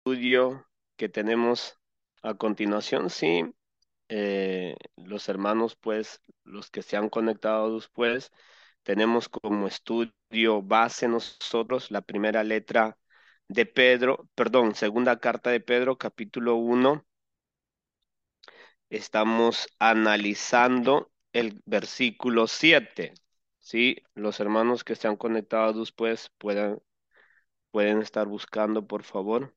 estudio que tenemos a continuación, sí, los hermanos, pues, los que se han conectado después, tenemos como estudio base nosotros la primera letra de Pedro, perdón, segunda carta de Pedro, capítulo 1. Estamos analizando el versículo 7. Sí, los hermanos que se han conectado después pueden estar buscando, por favor.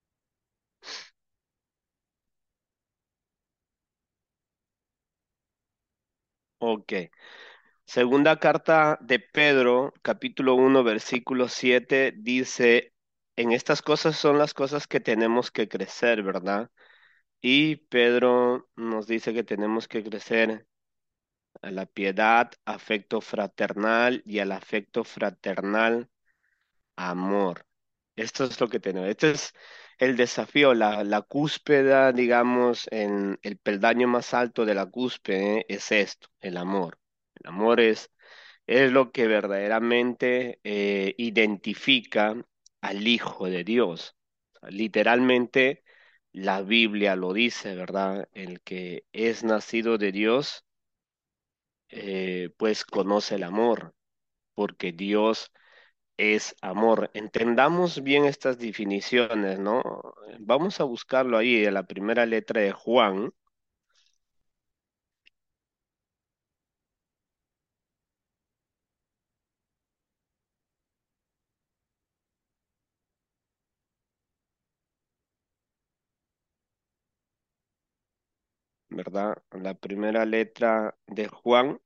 Ok. Segunda carta de Pedro, capítulo 1, versículo 7, dice, en estas cosas son las cosas que tenemos que crecer, ¿verdad? Y Pedro nos dice que tenemos que crecer a la piedad, afecto fraternal y al afecto fraternal, amor. Esto es lo que tenemos. Este es el desafío, la cúspide, digamos, en el peldaño más alto de la cúspide, es esto, el amor. El amor es lo que verdaderamente identifica al Hijo de Dios. Literalmente, la Biblia lo dice, ¿verdad? El que es nacido de Dios, pues conoce el amor, porque Dios es amor. Entendamos bien estas definiciones, ¿no? Vamos a buscarlo ahí, en la primera letra de Juan, ¿verdad? La primera letra de Juan,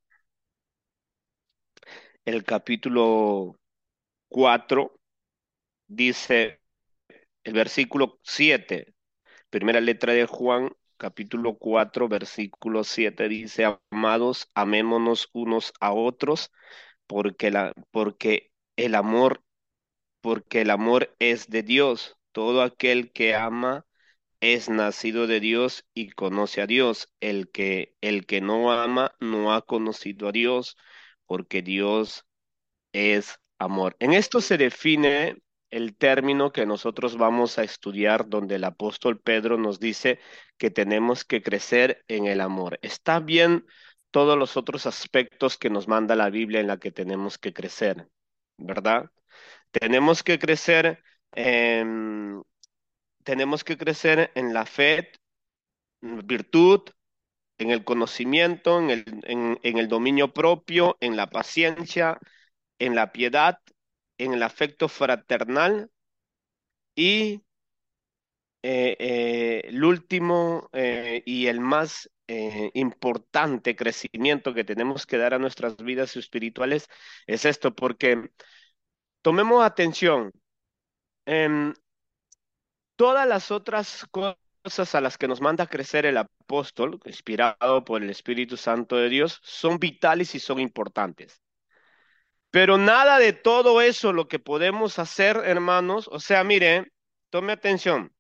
el capítulo 4 dice el versículo 7, primera letra de Juan, capítulo 4 versículo 7 dice, amados, amémonos unos a otros, porque el amor es de Dios. Todo aquel que ama es nacido de Dios y conoce a Dios. El que no ama no ha conocido a Dios, porque Dios es amor. En esto se define el término que nosotros vamos a estudiar, donde el apóstol Pedro nos dice que tenemos que crecer en el amor. Está bien todos los otros aspectos que nos manda la Biblia en la que tenemos que crecer, ¿verdad? Tenemos que crecer en, tenemos que crecer en la fe, en virtud, en el conocimiento, en el dominio propio, en la paciencia, en la piedad, en el afecto fraternal y el último y el más importante crecimiento que tenemos que dar a nuestras vidas espirituales es esto, porque tomemos atención. em, Todas las otras cosas a las que nos manda a crecer el apóstol, inspirado por el Espíritu Santo de Dios, son vitales y son importantes. Pero nada de todo eso lo que podemos hacer, hermanos, o sea, mire, tome atención.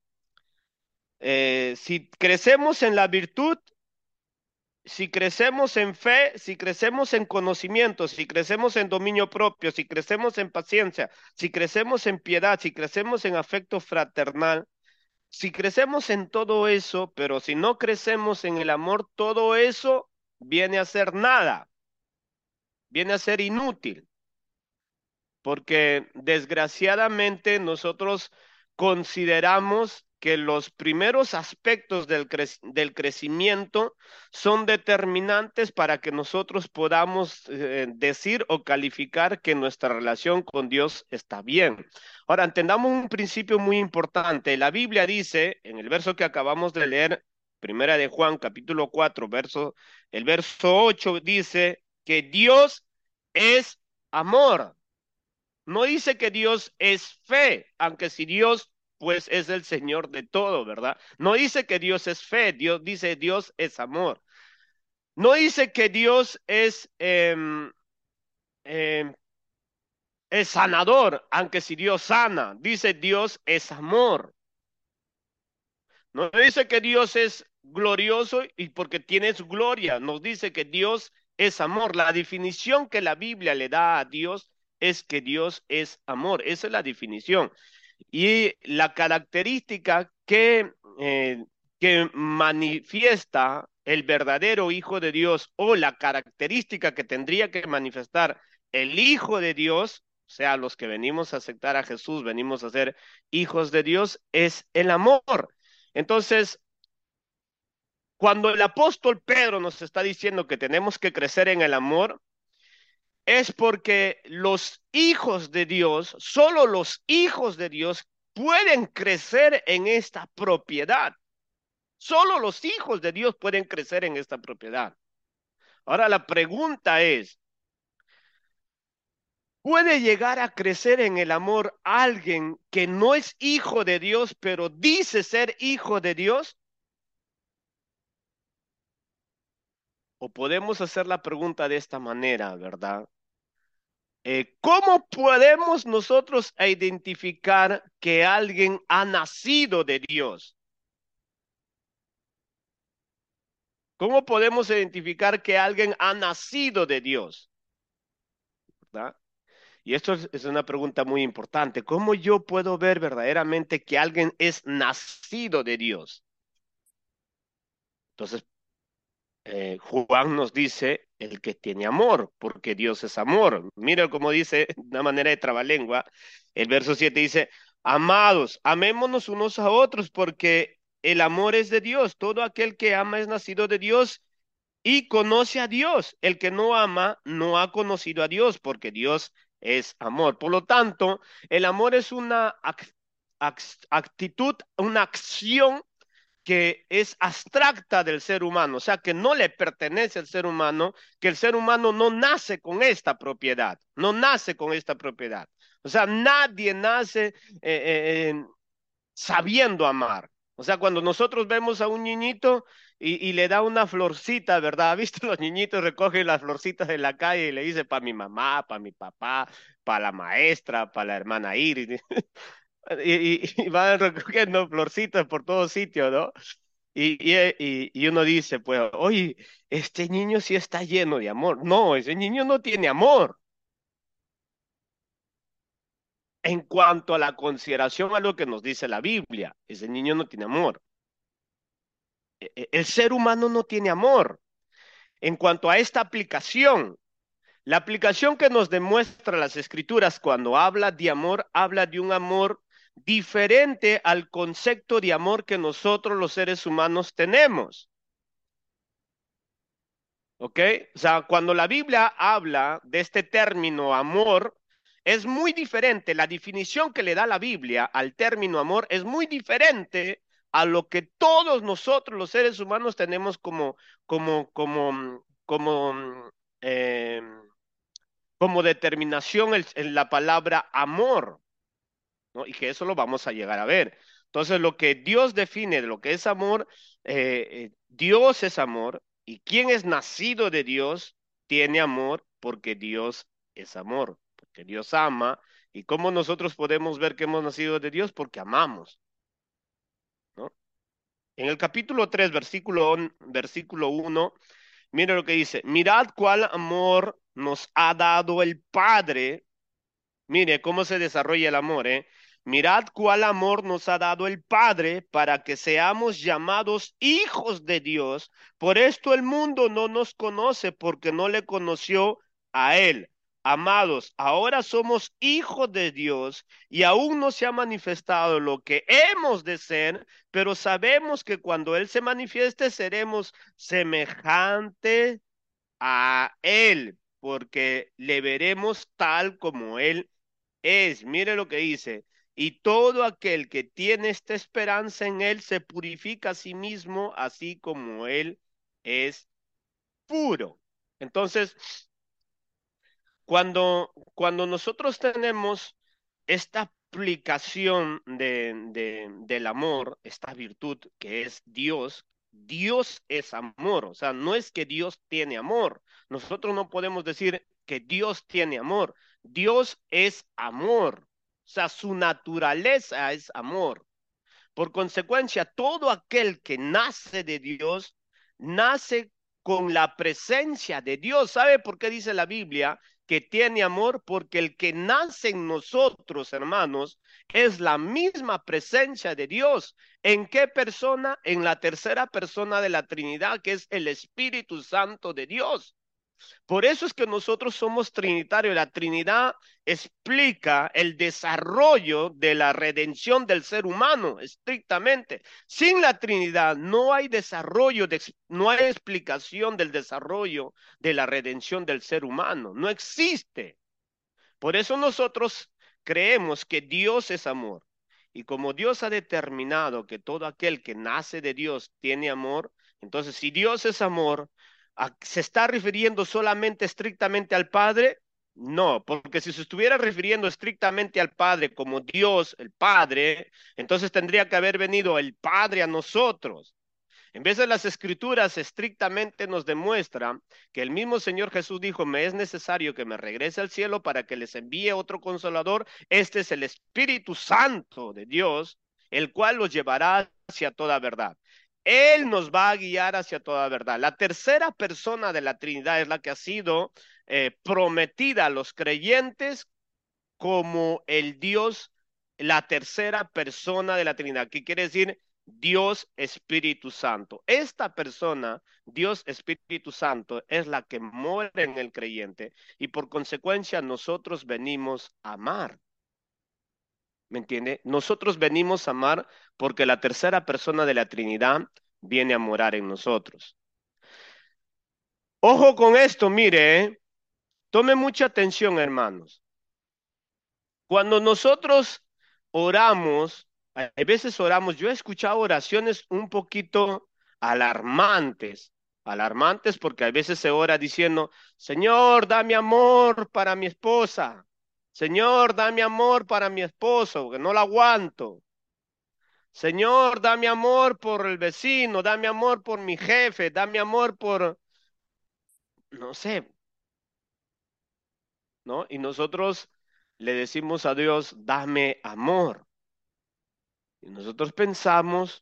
Si crecemos en la virtud, si crecemos en fe, si crecemos en conocimiento, si crecemos en dominio propio, si crecemos en paciencia, si crecemos en piedad, si crecemos en afecto fraternal, si crecemos en todo eso, pero si no crecemos en el amor, todo eso viene a ser nada, viene a ser inútil, porque desgraciadamente nosotros consideramos que los primeros aspectos del crecimiento son determinantes para que nosotros podamos decir o calificar que nuestra relación con Dios está bien. Ahora, entendamos un principio muy importante. La Biblia dice, en el verso que acabamos de leer, Primera de Juan, capítulo 4, el verso 8 dice que Dios es amor. No dice que Dios es fe, aunque si Dios pues es el Señor de todo, ¿verdad? No dice que Dios es fe, Dios dice Dios es amor. No dice que Dios em, es sanador, aunque si Dios sana, dice Dios es amor. No dice que Dios es glorioso y porque tienes gloria, nos dice que Dios es amor. La definición que la Biblia le da a Dios es que Dios es amor. Esa es la definición. Y la característica que manifiesta el verdadero Hijo de Dios, o la característica que tendría que manifestar el Hijo de Dios, o sea, los que venimos a aceptar a Jesús, venimos a ser hijos de Dios, es el amor. Entonces, cuando el apóstol Pedro nos está diciendo que tenemos que crecer en el amor, es porque los hijos de Dios, solo los hijos de Dios pueden crecer en esta propiedad. Solo los hijos de Dios pueden crecer en esta propiedad. Ahora la pregunta es, ¿puede llegar a crecer en el amor alguien que no es hijo de Dios, pero dice ser hijo de Dios? O podemos hacer la pregunta de esta manera, ¿verdad? ¿Cómo podemos nosotros identificar que alguien ha nacido de Dios? ¿Cómo podemos identificar que alguien ha nacido de Dios? ¿Verdad? Y esto es una pregunta muy importante. ¿Cómo yo puedo ver verdaderamente que alguien es nacido de Dios? Entonces, Juan nos dice el que tiene amor, porque Dios es amor. Mira cómo dice, de una manera de trabalengua, el verso 7 dice, amados, amémonos unos a otros, porque el amor es de Dios. Todo aquel que ama es nacido de Dios y conoce a Dios. El que no ama no ha conocido a Dios, porque Dios es amor. Por lo tanto, el amor es una actitud, una acción que es abstracta del ser humano, o sea, que no le pertenece al ser humano, que el ser humano no nace con esta propiedad, no nace con esta propiedad. O sea, nadie nace sabiendo amar. O sea, cuando nosotros vemos a un niñito y le da una florcita, ¿verdad? ¿Viste? Los niñitos recogen las florcitas de la calle y le dice para mi mamá, para mi papá, para la maestra, para la hermana Iris. Y van recogiendo florcitas por todos sitios, ¿no? Y uno dice, pues, oye, este niño sí está lleno de amor. No, ese niño no tiene amor. En cuanto a la consideración a lo que nos dice la Biblia, ese niño no tiene amor. El ser humano no tiene amor. En cuanto a esta aplicación, la aplicación que nos demuestra las escrituras cuando habla de un amor diferente al concepto de amor que nosotros los seres humanos tenemos. ¿Ok? O sea, cuando la Biblia habla de este término amor, es muy diferente. La definición que le da la Biblia al término amor es muy diferente a lo que todos nosotros, los seres humanos, tenemos como, eh, como determinación en la palabra amor, ¿no? Y que eso lo vamos a llegar a ver. Entonces, lo que Dios define de lo que es amor, Dios es amor, y quien es nacido de Dios tiene amor porque Dios es amor, porque Dios ama. ¿Y cómo nosotros podemos ver que hemos nacido de Dios? Porque amamos, ¿no? En el capítulo 3 versículo 1, mira lo que dice, mirad cuál amor nos ha dado el Padre. Mire cómo se desarrolla el amor, ¿eh? Mirad cuál amor nos ha dado el Padre para que seamos llamados hijos de Dios. Por esto el mundo no nos conoce porque no le conoció a Él. Amados, ahora somos hijos de Dios y aún no se ha manifestado lo que hemos de ser, pero sabemos que cuando Él se manifieste seremos semejantes a Él, porque le veremos tal como Él es. Mire lo que dice, y todo aquel que tiene esta esperanza en Él se purifica a sí mismo, así como Él es puro. Entonces, cuando nosotros tenemos esta aplicación del amor, esta virtud que es Dios, Dios es amor, o sea, no es que Dios tiene amor. Nosotros no podemos decir que Dios tiene amor. Dios es amor, o sea, su naturaleza es amor. Por consecuencia, todo aquel que nace de Dios, nace con la presencia de Dios. ¿Sabe por qué dice la Biblia que tiene amor, porque el que nace en nosotros, hermanos, es la misma presencia de Dios. ¿En qué persona? En la tercera persona de la Trinidad, que es el Espíritu Santo de Dios. Por eso es que nosotros somos trinitarios. La Trinidad explica el desarrollo de la redención del ser humano, estrictamente. Sin la Trinidad no hay desarrollo, no hay explicación del desarrollo de la redención del ser humano. No existe. Por eso nosotros creemos que Dios es amor. Y como Dios ha determinado que todo aquel que nace de Dios tiene amor, entonces si Dios es amor, ¿se está refiriendo solamente estrictamente al Padre? No, porque si se estuviera refiriendo estrictamente al Padre como Dios, el Padre, entonces tendría que haber venido el Padre a nosotros. En vez de las escrituras estrictamente nos demuestra que el mismo Señor Jesús dijo, me es necesario que me regrese al cielo para que les envíe otro consolador. Este es el Espíritu Santo de Dios, el cual los llevará hacia toda verdad. Él nos va a guiar hacia toda verdad. La tercera persona de la Trinidad es la que ha sido prometida a los creyentes como el Dios, la tercera persona de la Trinidad. ¿Qué quiere decir? Dios Espíritu Santo. Esta persona, Dios Espíritu Santo, es la que mora en el creyente y por consecuencia nosotros venimos a amar. ¿Me entiende? Nosotros venimos a amar porque la tercera persona de la Trinidad viene a morar en nosotros. Ojo con esto, mire, tome mucha atención, hermanos. Cuando nosotros oramos, hay veces oramos, yo he escuchado oraciones un poquito alarmantes, alarmantes porque a veces se ora diciendo, Señor, dame amor para mi esposa, Señor, dame amor para mi esposo, que no la aguanto. Señor, dame amor por el vecino, dame amor por mi jefe, dame amor por, no sé, ¿no? Y nosotros le decimos a Dios, dame amor. Y nosotros pensamos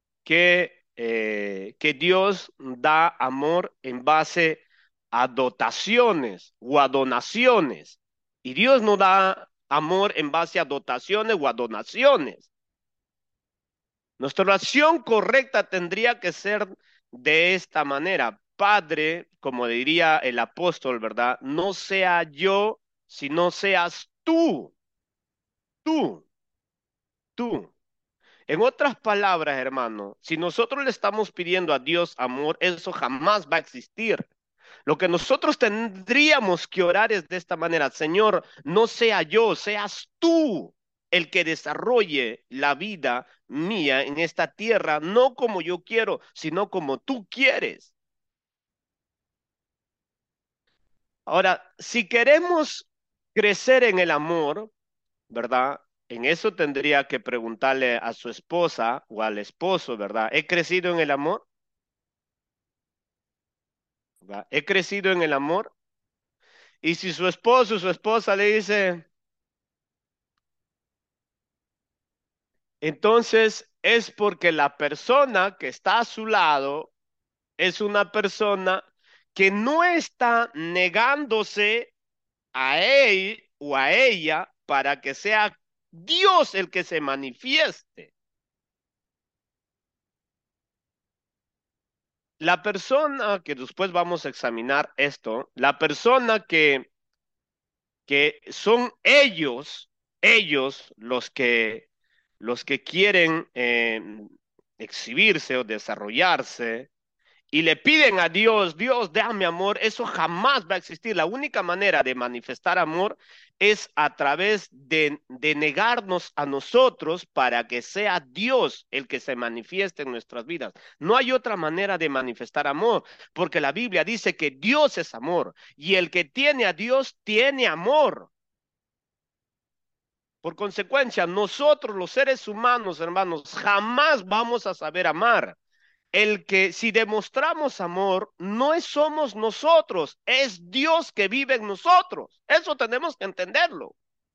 que Dios da amor en base a dotaciones o a donaciones. Y Dios no da amor en base a dotaciones o a donaciones. Nuestra oración correcta tendría que ser de esta manera. Padre, como diría el apóstol, ¿verdad? No sea yo, sino seas tú, tú, tú. En otras palabras, hermano, si nosotros le estamos pidiendo a Dios amor, eso jamás va a existir. Lo que nosotros tendríamos que orar es de esta manera, Señor, no sea yo, seas tú el que desarrolle la vida mía en esta tierra, no como yo quiero, sino como tú quieres. Ahora, si queremos crecer en el amor, ¿verdad? En eso tendría que preguntarle a su esposa o al esposo, ¿verdad? ¿He crecido en el amor? ¿Verdad? ¿He crecido en el amor? Y si su esposo o su esposa le dice, entonces es porque la persona que está a su lado es una persona que no está negándose a él o a ella para que sea Dios el que se manifieste. La persona que después vamos a examinar esto, la persona que son ellos los que quieren exhibirse o desarrollarse y le piden a Dios, Dios, dame amor, eso jamás va a existir. La única manera de manifestar amor es a través de negarnos a nosotros para que sea Dios el que se manifieste en nuestras vidas. No hay otra manera de manifestar amor, porque la Biblia dice que Dios es amor y el que tiene a Dios tiene amor. Por consecuencia, nosotros los seres humanos, hermanos, jamás vamos a saber amar. El que si demostramos amor, no somos nosotros, es Dios que vive en nosotros. Eso tenemos que entenderlo.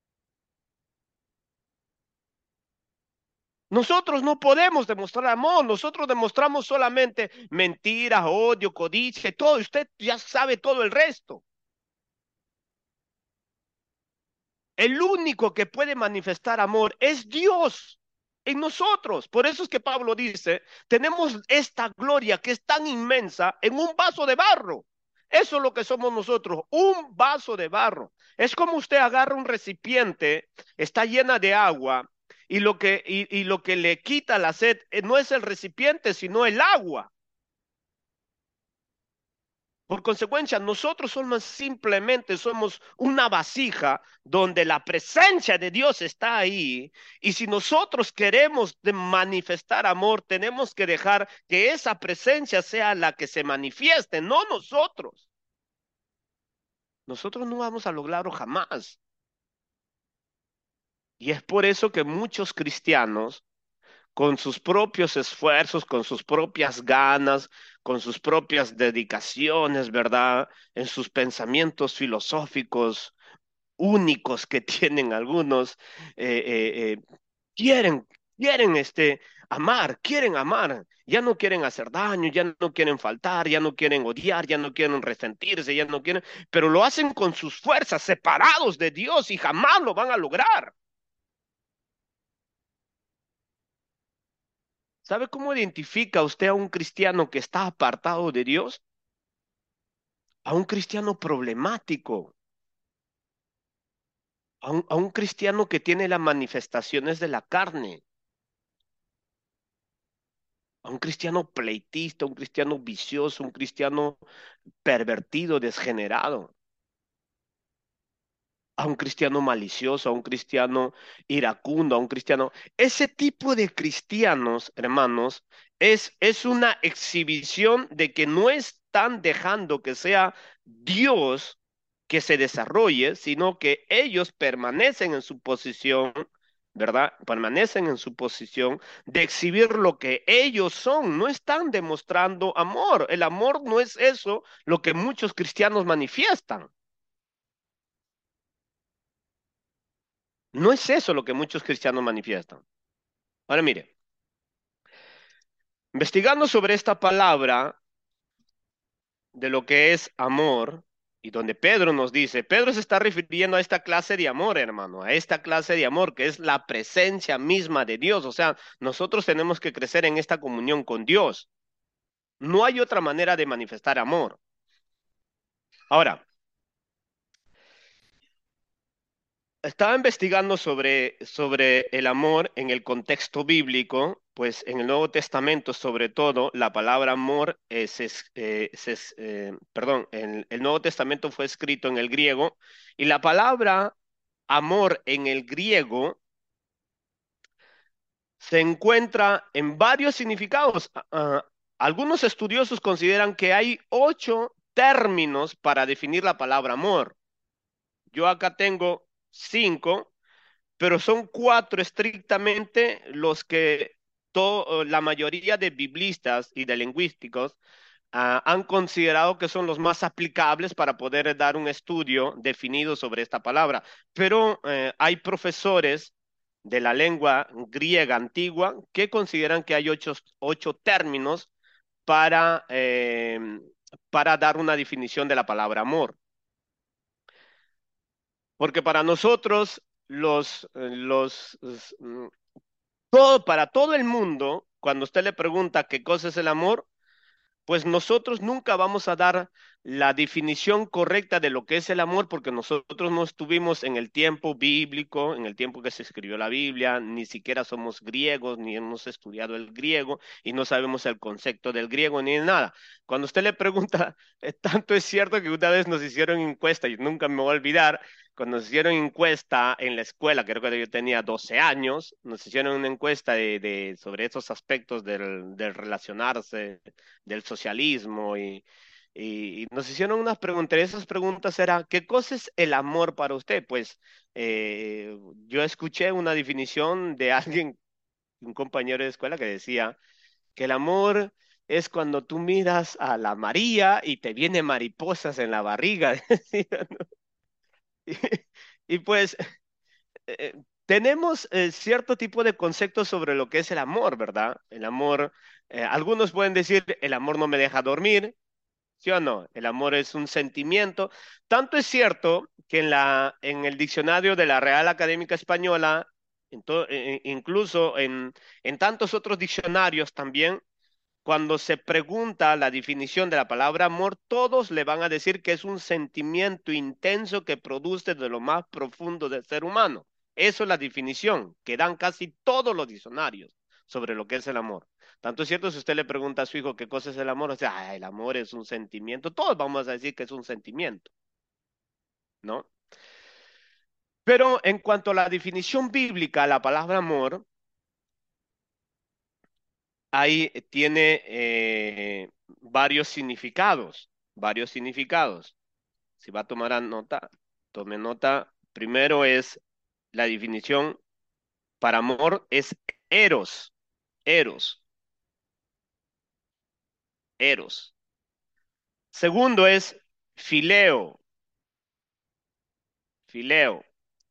Nosotros no podemos demostrar amor, nosotros demostramos solamente mentiras, odio, codicia, todo. Usted ya sabe todo el resto. el único que puede manifestar amor es Dios en nosotros. Por eso es que Pablo dice, tenemos esta gloria que es tan inmensa en un vaso de barro. Eso es lo que somos nosotros, un vaso de barro. Es como usted agarra un recipiente, está llena de agua, y lo que le quita la sed no es el recipiente, sino el agua. Por consecuencia, nosotros somos simplemente somos una vasija donde la presencia de Dios está ahí. Y si nosotros queremos manifestar amor, tenemos que dejar que esa presencia sea la que se manifieste, no nosotros. Nosotros no vamos a lograrlo jamás. Y es por eso que muchos cristianos, con sus propios esfuerzos, con sus propias ganas, con sus propias dedicaciones, ¿verdad? En sus pensamientos filosóficos únicos que tienen algunos, quieren, quieren quieren amar. Ya no quieren hacer daño, ya no quieren faltar, ya no quieren odiar, ya no quieren resentirse, ya no quieren, pero lo hacen con sus fuerzas, separados de Dios y jamás lo van a lograr. ¿Sabe cómo identifica usted a un cristiano que está apartado de Dios? A un cristiano problemático, a un cristiano que tiene las manifestaciones de la carne, a un cristiano pleitista, un cristiano vicioso, un cristiano pervertido, desgenerado, a un cristiano malicioso, a un cristiano iracundo, a un cristiano. Ese tipo de cristianos, hermanos, es una exhibición de que no están dejando que sea Dios que se desarrolle, sino que ellos permanecen en su posición, ¿verdad? Permanecen en su posición de exhibir lo que ellos son. No están demostrando amor. El amor no es eso lo que muchos cristianos manifiestan. No es eso lo que muchos cristianos manifiestan. Ahora mire, investigando sobre esta palabra de lo que es amor, y donde Pedro nos dice, Pedro se está refiriendo a esta clase de amor, hermano, a esta clase de amor que es la presencia misma de Dios. O sea, nosotros tenemos que crecer en esta comunión con Dios. No hay otra manera de manifestar amor. Ahora, estaba investigando sobre el amor en el contexto bíblico, pues en el Nuevo Testamento, sobre todo, la palabra amor perdón, el Nuevo Testamento fue escrito en el griego y la palabra amor en el griego se encuentra en varios significados. Algunos estudiosos consideran que hay 8 términos para definir la palabra amor. Yo acá tengo 5, pero son 4 estrictamente los que la mayoría de biblistas y de lingüísticos han considerado que son los más aplicables para poder dar un estudio definido sobre esta palabra. Pero hay profesores de la lengua griega antigua que consideran que hay 8 términos para dar una definición de la palabra amor. Porque para nosotros, para todo el mundo, cuando usted le pregunta qué cosa es el amor, pues nosotros nunca vamos a dar la definición correcta de lo que es el amor porque nosotros no estuvimos en el tiempo bíblico, en el tiempo que se escribió la Biblia, ni siquiera somos griegos, ni hemos estudiado el griego y no sabemos el concepto del griego ni de nada. Cuando usted le pregunta, tanto es cierto que una vez nos hicieron encuesta y nunca me voy a olvidar, cuando nos hicieron encuesta en la escuela, creo que yo tenía 12 años, nos hicieron una encuesta sobre estos aspectos del relacionarse, del socialismo y nos hicieron unas preguntas. Esas preguntas eran, ¿qué cosa es el amor para usted? Pues yo escuché una definición de alguien, un compañero de escuela que decía que el amor es cuando tú miras a la María y te vienen mariposas en la barriga. decía, ¿no? Y, y pues tenemos cierto tipo de conceptos sobre lo que es el amor, ¿verdad? El amor, algunos pueden decir, el amor no me deja dormir, ¿Sí o no? El amor es un sentimiento. Tanto es cierto que en el diccionario de la Real Académica Española, incluso en tantos otros diccionarios también, cuando se pregunta la definición de la palabra amor, todos le van a decir que es un sentimiento intenso que produce de lo más profundo del ser humano. Eso es la definición que dan casi todos los diccionarios sobre lo que es el amor. Tanto es cierto si usted le pregunta a su hijo qué cosa es el amor, o sea, el amor es un sentimiento. Todos vamos a decir que es un sentimiento, ¿no? Pero en cuanto a la definición bíblica, la palabra amor, ahí tiene varios significados, varios significados. Si va a tomar nota, tome nota. Primero es la definición para amor es eros, eros, eros. Segundo es fileo, fileo.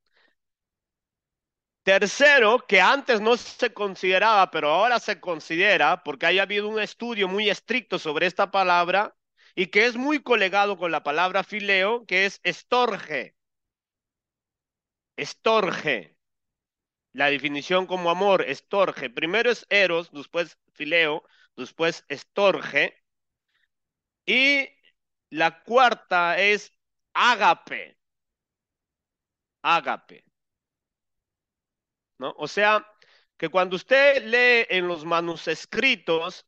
Tercero, que antes no se consideraba, pero ahora se considera, porque haya habido un estudio muy estricto sobre esta palabra y que es muy colegado con la palabra fileo, que es estorge, estorge. La definición como amor, estorge. Primero es eros, después fileo, después estorge. Y la cuarta es ágape, ágape, ¿no? O sea, que cuando usted lee en los manuscritos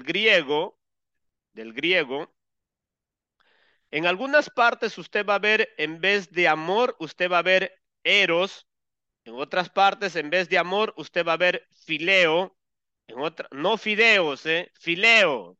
del griego, en algunas partes usted va a ver, en vez de amor, usted va a ver eros. En otras partes, en vez de amor, usted va a ver fileo. En otra, no fideos, fileo.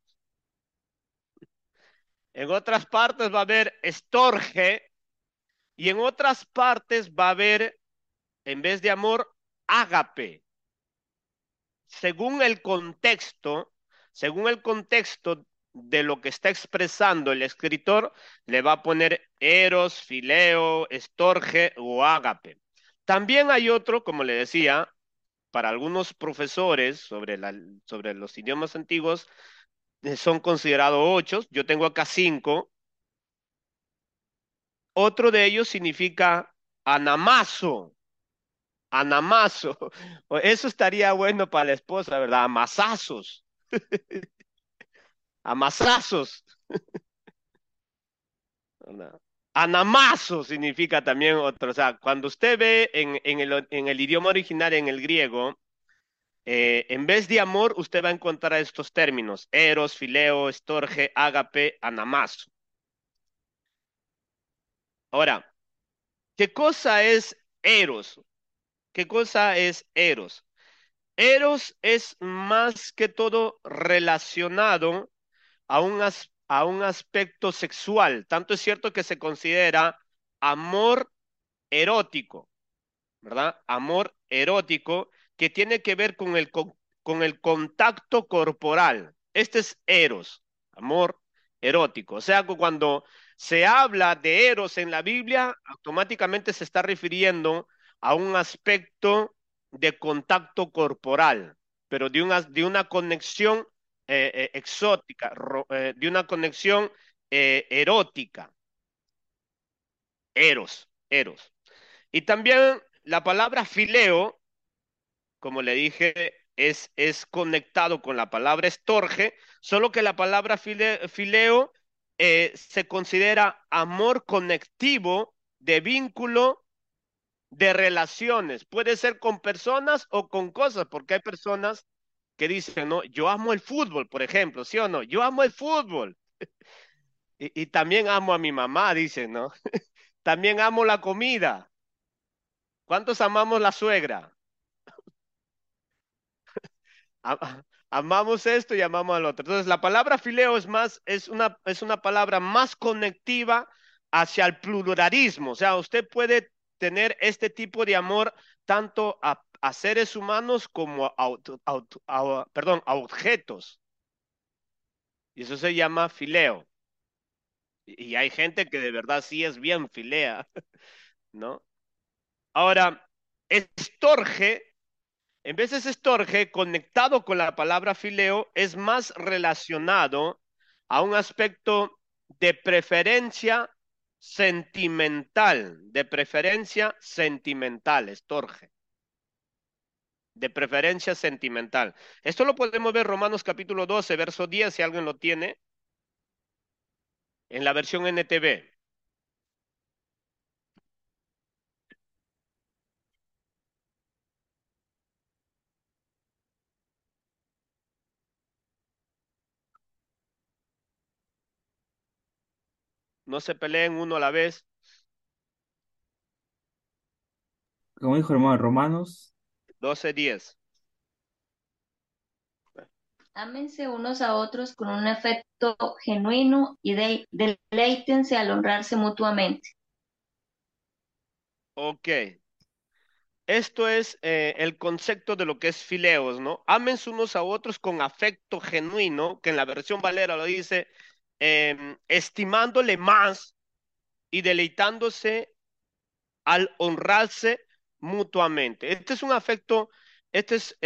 En otras partes va a haber estorge y en otras partes va a haber, en vez de amor, ágape. Según el contexto, según el contexto de lo que está expresando el escritor, le va a poner eros, fileo, estorge o ágape. También hay otro, como le decía, para algunos profesores sobre los idiomas antiguos, son considerados ocho. Yo tengo acá cinco. Otro de ellos significa anamazo, anamazo. Eso estaría bueno para la esposa, ¿verdad? Amasazos, amasazos. ¿Verdad? Anamazo significa también otro. O sea, cuando usted ve en el idioma original, en el griego, en vez de amor, usted va a encontrar estos términos: eros, fileo, estorge, ágape, anamazo. Ahora, ¿qué cosa es eros? ¿Qué cosa es eros? Eros es más que todo relacionado a un aspecto sexual. Tanto es cierto que se considera amor erótico, ¿verdad? Amor erótico que tiene que ver con con el contacto corporal. Este es eros, amor erótico. O sea, que cuando se habla de eros en la Biblia, automáticamente se está refiriendo a un aspecto de contacto corporal, pero de una conexión exótica, de una conexión erótica, eros, eros. Y también la palabra fileo, como le dije, es conectado con la palabra estorge, solo que la palabra fileo se considera amor conectivo de vínculo de relaciones. Puede ser con personas o con cosas, porque hay personas que dicen, no, yo amo el fútbol, por ejemplo, ¿sí o no? Yo amo el fútbol. Y también amo a mi mamá, dicen, ¿no? También amo la comida. ¿Cuántos amamos la suegra? Amamos esto y amamos al otro. Entonces, la palabra fileo es más, es una palabra más conectiva hacia el pluralismo. O sea, usted puede tener este tipo de amor tanto a seres humanos como perdón, a objetos. Y eso se llama fileo. Y hay gente que de verdad sí es bien filea, ¿no? Ahora, estorge. En vez de ese estorge, conectado con la palabra fileo, es más relacionado a un aspecto. de preferencia sentimental, estorge, de preferencia sentimental. Esto lo podemos ver Romanos capítulo 12, verso 10, si alguien lo tiene, en la versión NTV. No se peleen uno a la vez. Como dijo hermano Romanos, 12:10. Ámense unos a otros con un afecto genuino y deleítense al honrarse mutuamente. Ok. Esto es el concepto de lo que es fileos, ¿no? Ámense unos a otros con afecto genuino, que en la versión Valera lo dice, estimándole más y deleitándose al honrarse mutuamente. Este es un afecto, este es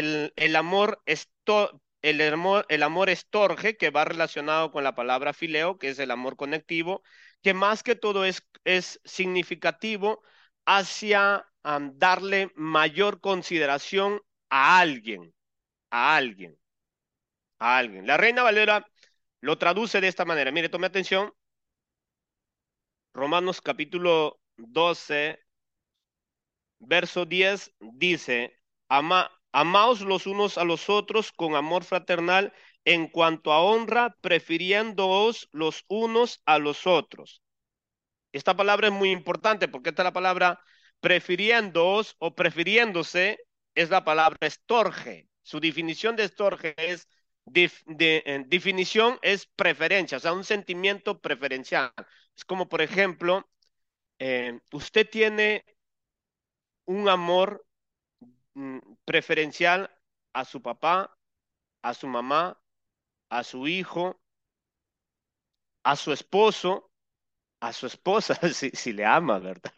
el amor estorge, que va relacionado con la palabra fileo, que es el amor conectivo, que más que todo es significativo hacia darle mayor consideración a alguien, a alguien, a alguien. La Reina Valera lo traduce de esta manera. Mire, tome atención. Romanos capítulo 12 verso 10 dice, amaos los unos a los otros con amor fraternal en cuanto a honra, prefiriéndoos los unos a los otros. Esta palabra es muy importante porque esta es la palabra prefiriéndoos o prefiriéndose, es la palabra estorge. Su definición de estorge es, definición es preferencia, o sea, un sentimiento preferencial. Es como, por ejemplo, usted tiene un amor preferencial a su papá, a su mamá, a su hijo, a su esposo, a su esposa, si le ama, ¿verdad?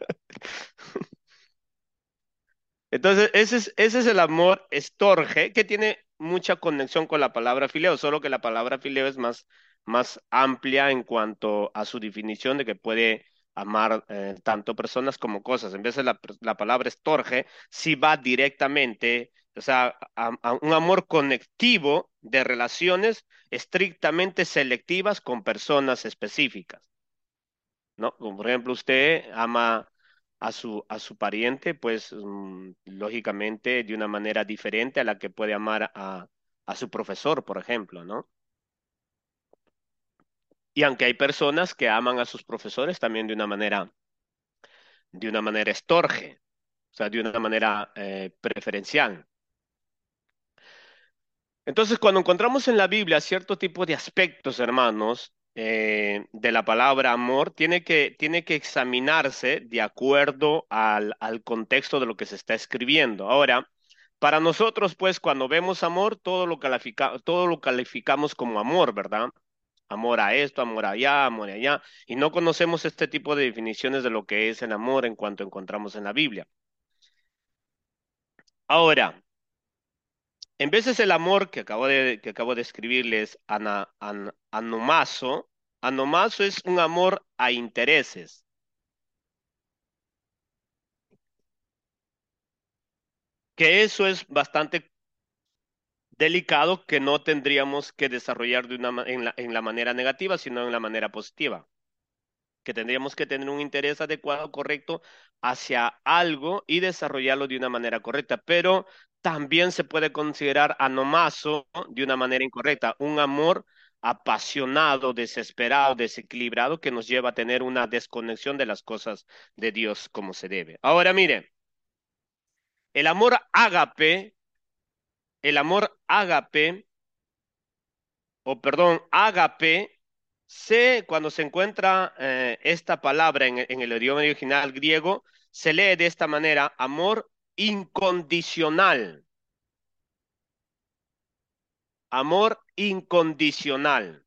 Entonces, ese es el amor estorge, que tiene mucha conexión con la palabra fileo, solo que la palabra fileo es más amplia en cuanto a su definición de que puede amar tanto personas como cosas. En vez de la palabra estorge, sí va directamente, o sea, a un amor conectivo de relaciones estrictamente selectivas con personas específicas. ¿No? Como por ejemplo, usted ama a su pariente, pues lógicamente de una manera diferente a la que puede amar a su profesor, por ejemplo, ¿no? Y aunque hay personas que aman a sus profesores también de una manera estorge, o sea, de una manera preferencial. Entonces, cuando encontramos en la Biblia cierto tipo de aspectos, hermanos, de la palabra amor, tiene que examinarse de acuerdo al contexto de lo que se está escribiendo. Ahora, para nosotros, pues, cuando vemos amor, todo lo calificamos como amor, ¿verdad? Amor a esto, amor allá, y no conocemos este tipo de definiciones de lo que es el amor en cuanto encontramos en la Biblia. Ahora, en veces el amor que acabo de escribirles, anomazo, anomazo es un amor a intereses, que eso es bastante delicado que no tendríamos que desarrollar en la manera negativa, sino en la manera positiva. Que tendríamos que tener un interés adecuado, correcto, hacia algo y desarrollarlo de una manera correcta, pero también se puede considerar anomazo de una manera incorrecta, un amor apasionado, desesperado, desequilibrado que nos lleva a tener una desconexión de las cosas de Dios como se debe. Ahora mire, el amor ágape, el amor ágape o perdón, ágape, cuando se encuentra esta palabra en el idioma original griego, se lee de esta manera, amor incondicional, amor incondicional,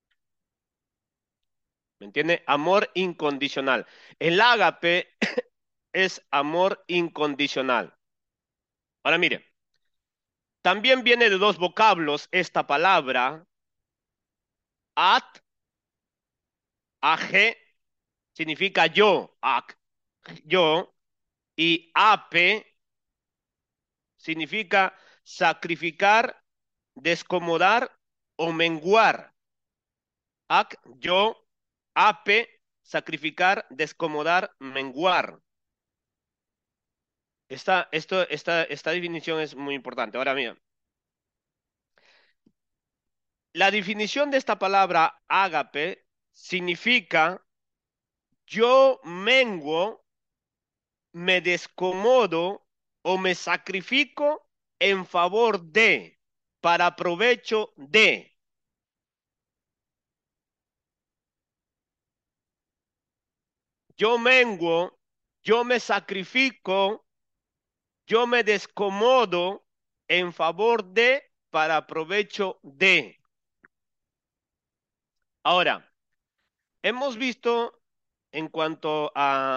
¿me entiende? Amor incondicional. El ágape es amor incondicional. Ahora mire, también viene de dos vocablos esta palabra, at AG significa yo, ac, yo, y AP significa sacrificar, descomodar o menguar. Ac, yo, AP, sacrificar, descomodar, menguar. Esta definición es muy importante. Ahora mira, la definición de esta palabra ágape significa yo menguo, me descomodo o me sacrifico en favor de, para provecho de. Yo menguo, yo me sacrifico, yo me descomodo en favor de, para provecho de. Ahora, hemos visto en cuanto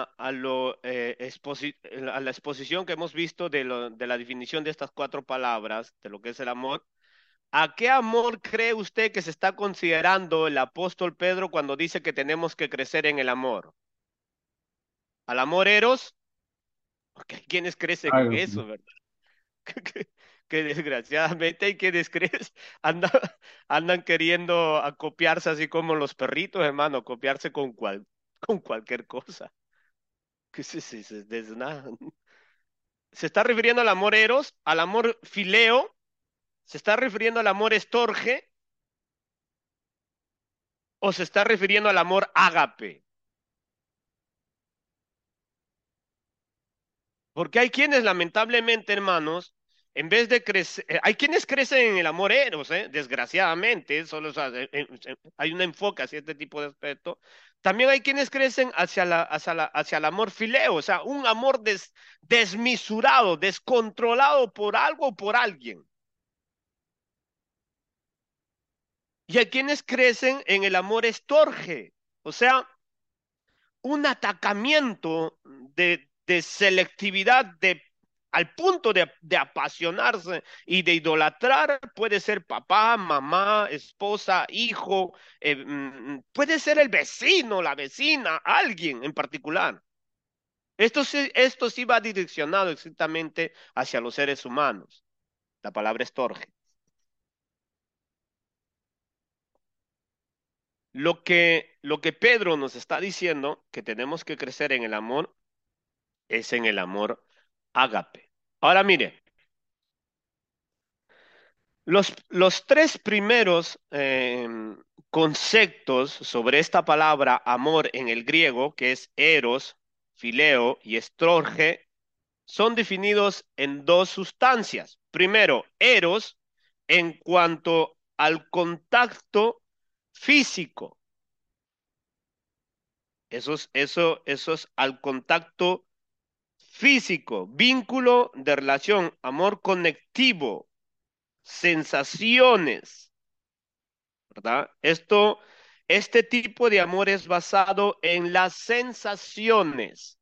a la exposición que hemos visto de la definición de estas cuatro palabras, de lo que es el amor, ¿a qué amor cree usted que se está considerando el apóstol Pedro cuando dice que tenemos que crecer en el amor? ¿Al amor eros? Porque hay quienes crecen en Ágape. eso, ¿verdad? Que desgraciadamente hay quienes andan, andan queriendo acopiarse así como los perritos, hermano, copiarse con cualquier cosa. Que nada. ¿Se está refiriendo al amor eros, al amor fileo? ¿Se está refiriendo al amor estorge? ¿O se está refiriendo al amor ágape? Porque hay quienes, lamentablemente, hermanos, en vez de crecer, hay quienes crecen en el amor eros, desgraciadamente, solo, o sea, hay un enfoque hacia este tipo de aspecto. También hay quienes crecen hacia el amor fileo, o sea, un amor desmisurado, descontrolado por algo o por alguien. Y hay quienes crecen en el amor estorge, o sea, un atacamiento de selectividad al punto de apasionarse y de idolatrar. Puede ser papá, mamá, esposa, hijo, puede ser el vecino, la vecina, alguien en particular. Esto sí va direccionado exactamente hacia los seres humanos. La palabra estorge. Lo que Pedro nos está diciendo, que tenemos que crecer en el amor, es en el amor ágape. Ahora mire, los tres primeros conceptos sobre esta palabra amor en el griego, que es eros, fileo y estrorge, son definidos en dos sustancias. Primero, eros en cuanto al contacto físico. Eso es al contacto físico, vínculo de relación, amor conectivo, sensaciones, ¿verdad? Este tipo de amor es basado en las sensaciones,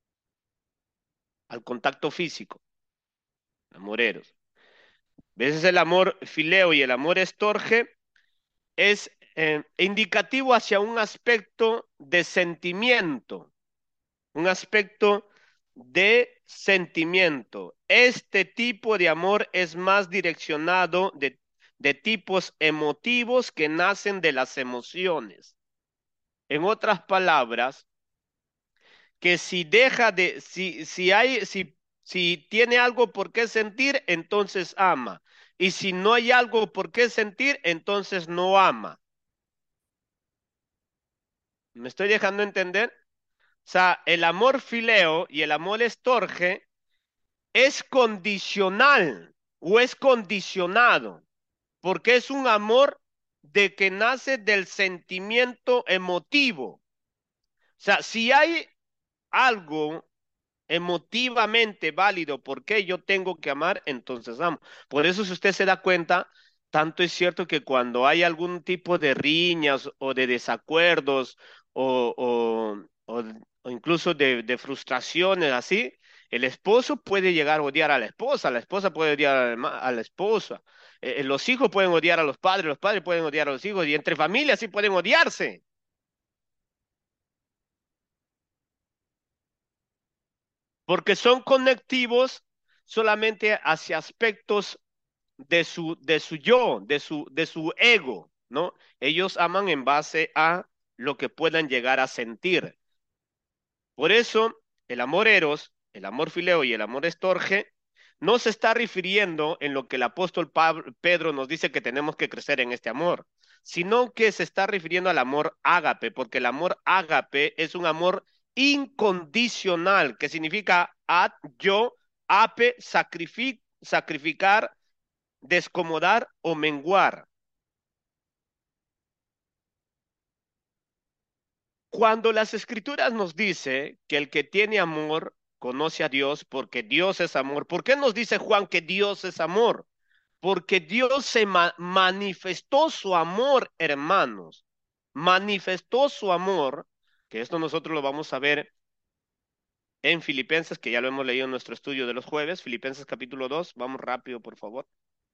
al contacto físico, amoreros. A veces el amor fileo y el amor estorge es indicativo hacia un aspecto de sentimiento, un aspecto de sentimiento. Este tipo de amor es más direccionado de tipos emotivos que nacen de las emociones. En otras palabras, que si deja de, si tiene algo por qué sentir, entonces ama. Y si no hay algo por qué sentir, entonces no ama. ¿Me estoy dejando entender? O sea, el amor fileo y el amor estorge es condicional o es condicionado, porque es un amor de que nace del sentimiento emotivo. O sea, si hay algo emotivamente válido por qué yo tengo que amar, entonces amo. Por eso, si usted se da cuenta, tanto es cierto que cuando hay algún tipo de riñas o de desacuerdos o, o incluso de frustraciones así, el esposo puede llegar a odiar a la esposa puede odiar a la esposa, los hijos pueden odiar a los padres pueden odiar a los hijos, y entre familias sí pueden odiarse. porque son conectivos solamente hacia aspectos de su yo, de su ego, ¿no? Ellos aman en base a lo que puedan llegar a sentir. Por eso, el amor eros, el amor fileo y el amor estorge no se está refiriendo en lo que el apóstol Pedro nos dice que tenemos que crecer en este amor, sino que se está refiriendo al amor ágape, porque el amor ágape es un amor incondicional, que significa ad, yo, ape, sacrificar, descomodar o menguar. Cuando las escrituras nos dice que el que tiene amor conoce a Dios porque Dios es amor, ¿por qué nos dice Juan que Dios es amor? Porque Dios se manifestó su amor, hermanos. Manifestó su amor, que esto nosotros lo vamos a ver en Filipenses, que ya lo hemos leído en nuestro estudio de los jueves, Filipenses capítulo 2. Vamos rápido, por favor.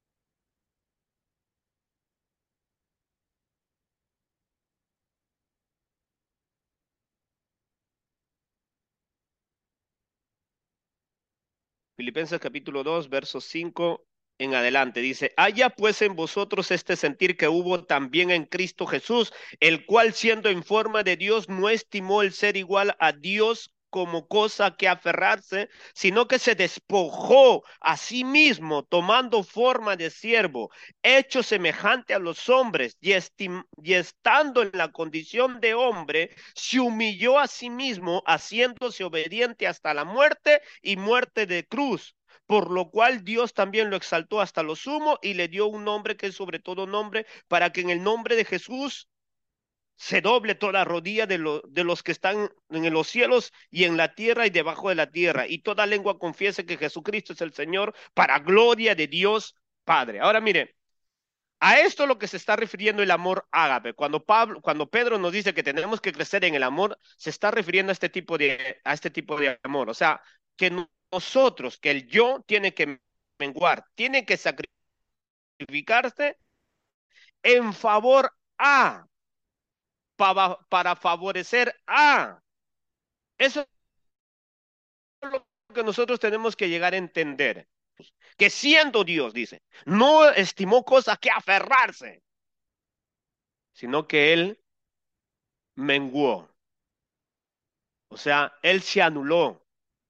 Filipenses capítulo 2, versos 5 en adelante. Dice, haya pues en vosotros este sentir que hubo también en Cristo Jesús, el cual siendo en forma de Dios no estimó el ser igual a Dios como cosa que aferrarse, sino que se despojó a sí mismo, tomando forma de siervo, hecho semejante a los hombres, y estando en la condición de hombre, se humilló a sí mismo, haciéndose obediente hasta la muerte y muerte de cruz. Por lo cual Dios también lo exaltó hasta lo sumo y le dio un nombre que es sobre todo nombre, para que en el nombre de Jesús se doble toda rodilla de los que están en los cielos y en la tierra y debajo de la tierra, y toda lengua confiese que Jesucristo es el Señor, para gloria de Dios Padre. Ahora mire, a esto es lo que se está refiriendo el amor ágape. Cuando Pedro nos dice que tenemos que crecer en el amor, se está refiriendo a este tipo de amor. O sea, que nosotros, que el yo tiene que menguar, tiene que sacrificarse en favor a, para favorecer a. Eso es lo que nosotros tenemos que llegar a entender. Que siendo Dios, dice, no estimó cosa que aferrarse, sino que él menguó. O sea, él se anuló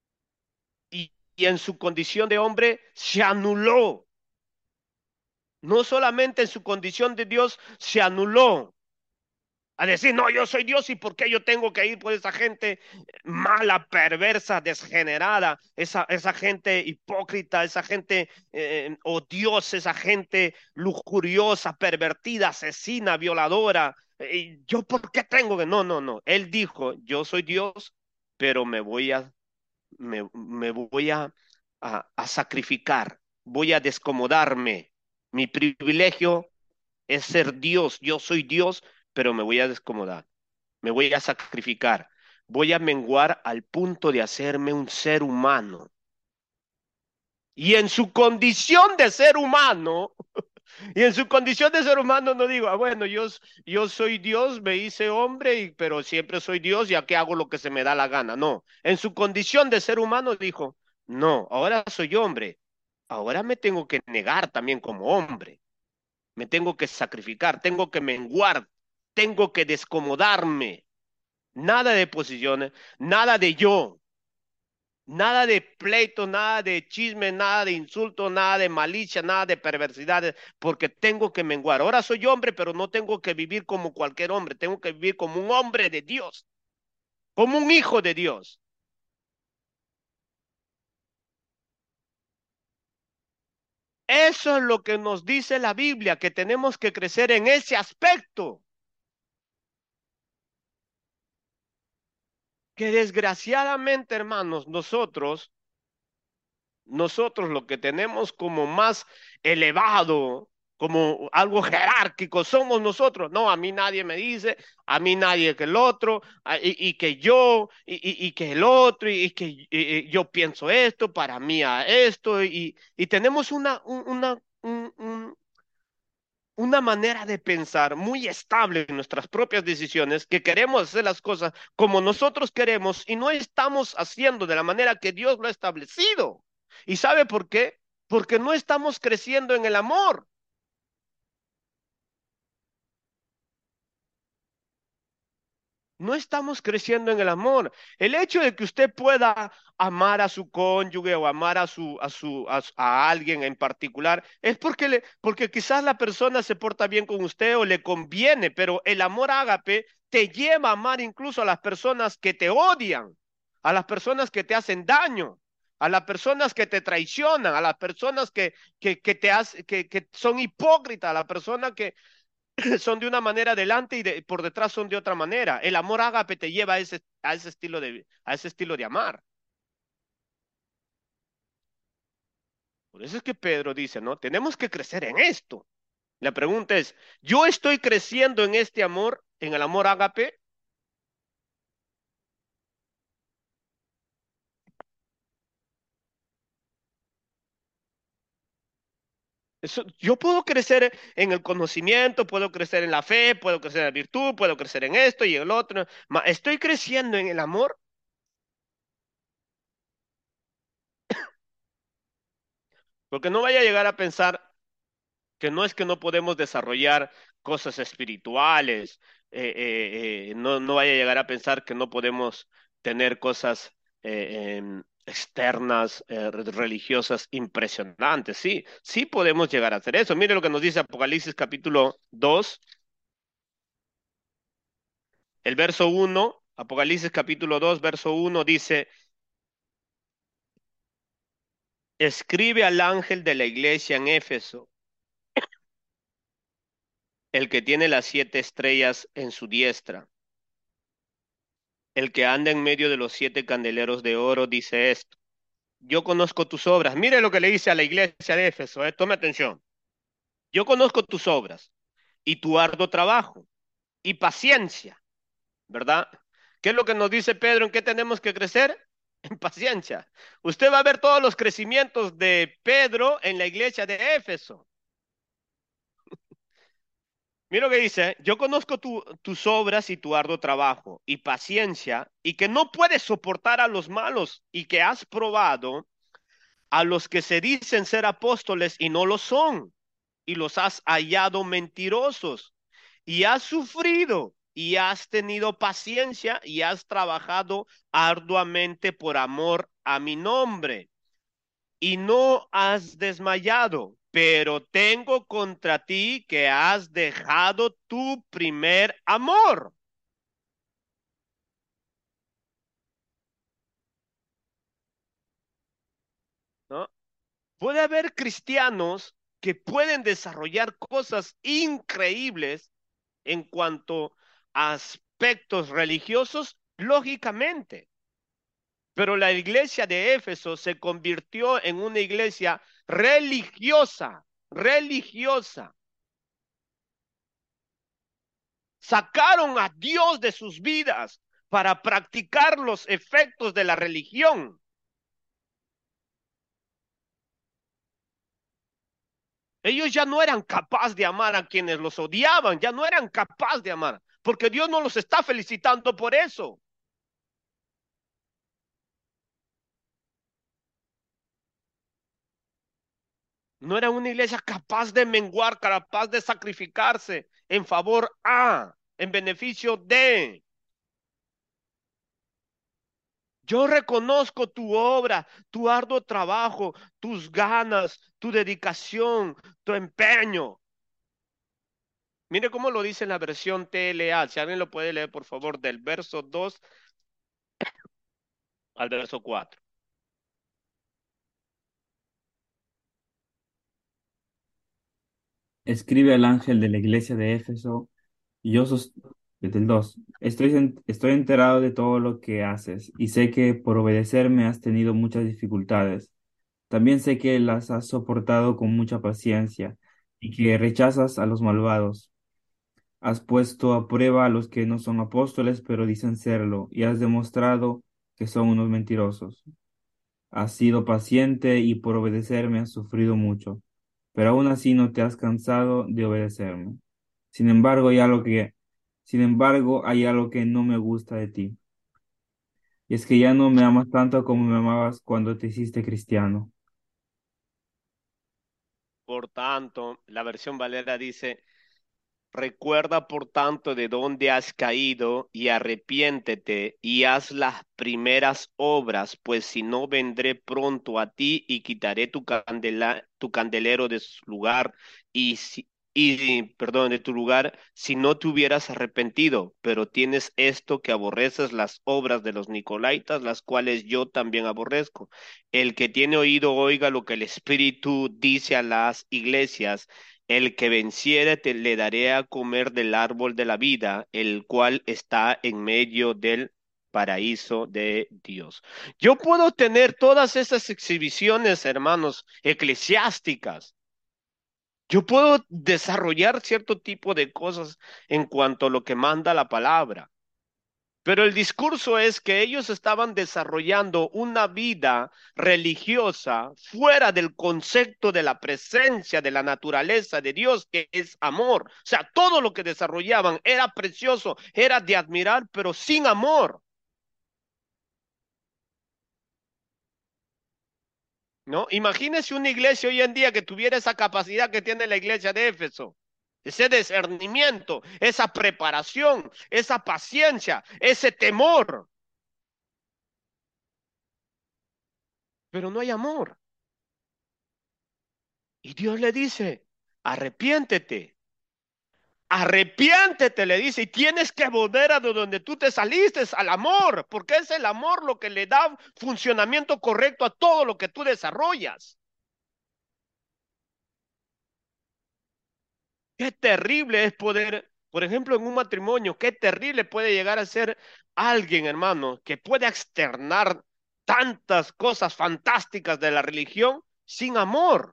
y en su condición de hombre se anuló. No solamente en su condición de Dios se anuló a decir, no, yo soy Dios y por qué yo tengo que ir por esa gente mala, perversa, desgenerada, esa gente hipócrita, esa gente odiosa, esa gente lujuriosa, pervertida, asesina, violadora. ¿Yo por qué tengo que? No, no, no. Él dijo, yo soy Dios, pero me voy a sacrificar, voy a descomodarme. Mi privilegio es ser Dios, yo soy Dios, pero me voy a descomodar, me voy a sacrificar, voy a menguar al punto de hacerme un ser humano. Y en su condición de ser humano, y en su condición de ser humano no digo, bueno, yo soy Dios, me hice hombre, pero siempre soy Dios y aquí hago lo que se me da la gana. No, en su condición de ser humano dijo, no, ahora soy hombre, ahora me tengo que negar también como hombre, me tengo que sacrificar, tengo que menguar, tengo que descomodarme. Nada de posiciones, nada de yo. Nada de pleito, nada de chisme, nada de insulto, nada de malicia, nada de perversidades, porque tengo que menguar. Ahora soy hombre, pero no tengo que vivir como cualquier hombre, tengo que vivir como un hombre de Dios, como un hijo de Dios. Eso es lo que nos dice la Biblia, que tenemos que crecer en ese aspecto, que desgraciadamente, hermanos, nosotros lo que tenemos como más elevado, como algo jerárquico, somos nosotros. No, a mí nadie me dice, a mí nadie que el otro, y que yo, y que el otro, y que yo pienso esto, para mí a esto, y tenemos una manera de pensar muy estable en nuestras propias decisiones, que queremos hacer las cosas como nosotros queremos y no estamos haciendo de la manera que Dios lo ha establecido. ¿Y sabe por qué? Porque no estamos creciendo en el amor. No estamos creciendo en el amor. El hecho de que usted pueda amar a su cónyuge o amar a alguien en particular es porque quizás la persona se porta bien con usted o le conviene, pero el amor ágape te lleva a amar incluso a las personas que te odian, a las personas que te hacen daño, a las personas que te traicionan, a las personas que son hipócritas, a las personas que son de una manera delante y por detrás son de otra manera. El amor ágape te lleva a ese estilo de amar. Por eso es que Pedro dice, ¿no? Tenemos que crecer en esto. La pregunta es, ¿yo estoy creciendo en este amor, en el amor ágape? Yo puedo crecer en el conocimiento, puedo crecer en la fe, puedo crecer en la virtud, puedo crecer en esto y en el otro. ¿Estoy creciendo en el amor? Porque no vaya a llegar a pensar que no es que no podemos desarrollar cosas espirituales, no vaya a llegar a pensar que no podemos tener cosas externas, religiosas impresionantes. Sí, sí podemos llegar a hacer eso. Mire lo que nos dice Apocalipsis capítulo 2, el verso 1. Apocalipsis capítulo 2, verso 1 dice, escribe al ángel de la iglesia en Éfeso, el que tiene las 7 estrellas en su diestra, el que anda en medio de los 7 candeleros de oro, dice esto. Yo conozco tus obras. Mire lo que le dice a la iglesia de Éfeso, tome atención. Yo conozco tus obras y tu arduo trabajo y paciencia, ¿verdad? ¿Qué es lo que nos dice Pedro? ¿En qué tenemos que crecer? En paciencia. Usted va a ver todos los crecimientos de Pedro en la iglesia de Éfeso. Mira lo que dice, yo conozco tus obras y tu arduo trabajo y paciencia y que no puedes soportar a los malos y que has probado a los que se dicen ser apóstoles y no lo son, y los has hallado mentirosos, y has sufrido, y has tenido paciencia, y has trabajado arduamente por amor a mi nombre, y no has desmayado, pero tengo contra ti que has dejado tu primer amor, ¿no? Puede haber cristianos que pueden desarrollar cosas increíbles en cuanto a aspectos religiosos, lógicamente. Pero la iglesia de Éfeso se convirtió en una iglesia religiosa, religiosa. Sacaron a Dios de sus vidas para practicar los efectos de la religión. Ellos ya no eran capaces de amar a quienes los odiaban, ya no eran capaces de amar, porque Dios no los está felicitando por eso. No era una iglesia capaz de menguar, capaz de sacrificarse en favor a, en beneficio de. Yo reconozco tu obra, tu arduo trabajo, tus ganas, tu dedicación, tu empeño. Mire cómo lo dice en la versión TLA. Si alguien lo puede leer, por favor, del verso 2 al verso 4. Escribe al ángel de la iglesia de Éfeso, y yo sos... Desde el 2. Estoy enterado de todo lo que haces y sé que por obedecerme has tenido muchas dificultades. También sé que las has soportado con mucha paciencia y que rechazas a los malvados. Has puesto a prueba a los que no son apóstoles, pero dicen serlo, y has demostrado que son unos mentirosos. Has sido paciente y por obedecerme has sufrido mucho. pero aún así no te has cansado de obedecerme. Sin embargo, hay algo que no me gusta de ti, y es que ya no me amas tanto como me amabas cuando te hiciste cristiano. Por tanto, la versión Valera dice, recuerda por tanto de dónde has caído y arrepiéntete y haz las primeras obras, pues si no vendré pronto a ti y quitaré tu candelero de su lugar perdón, de tu lugar si no te hubieras arrepentido, pero tienes esto que aborreces las obras de los nicolaítas, las cuales yo también aborrezco. El que tiene oído oiga lo que el Espíritu dice a las iglesias. El que venciere le daré a comer del árbol de la vida, el cual está en medio del paraíso de Dios. Yo puedo tener todas esas exhibiciones, hermanos, eclesiásticas. Yo puedo desarrollar cierto tipo de cosas en cuanto a lo que manda la palabra. Pero el discurso es que ellos estaban desarrollando una vida religiosa fuera del concepto de la presencia de la naturaleza de Dios, que es amor. O sea, todo lo que desarrollaban era precioso, era de admirar, pero sin amor, ¿no? Imagínese una iglesia hoy en día que tuviera esa capacidad que tiene la iglesia de Éfeso. Ese discernimiento, esa preparación, esa paciencia, ese temor, pero no hay amor. Y Dios le dice, arrepiéntete, arrepiéntete, le dice, y tienes que volver a de donde tú te saliste, al amor, porque es el amor lo que le da funcionamiento correcto a todo lo que tú desarrollas. Qué terrible es poder, por ejemplo, en un matrimonio, qué terrible puede llegar a ser alguien, hermano, que pueda externar tantas cosas fantásticas de la religión sin amor.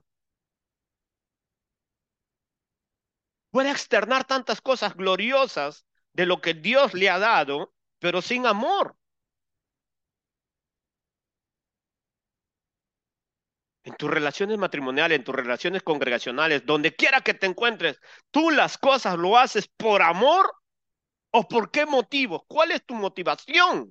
Puede externar tantas cosas gloriosas de lo que Dios le ha dado, pero sin amor. En tus relaciones matrimoniales, en tus relaciones congregacionales, donde quiera que te encuentres, tú las cosas lo haces por amor o por qué motivo. ¿Cuál es tu motivación?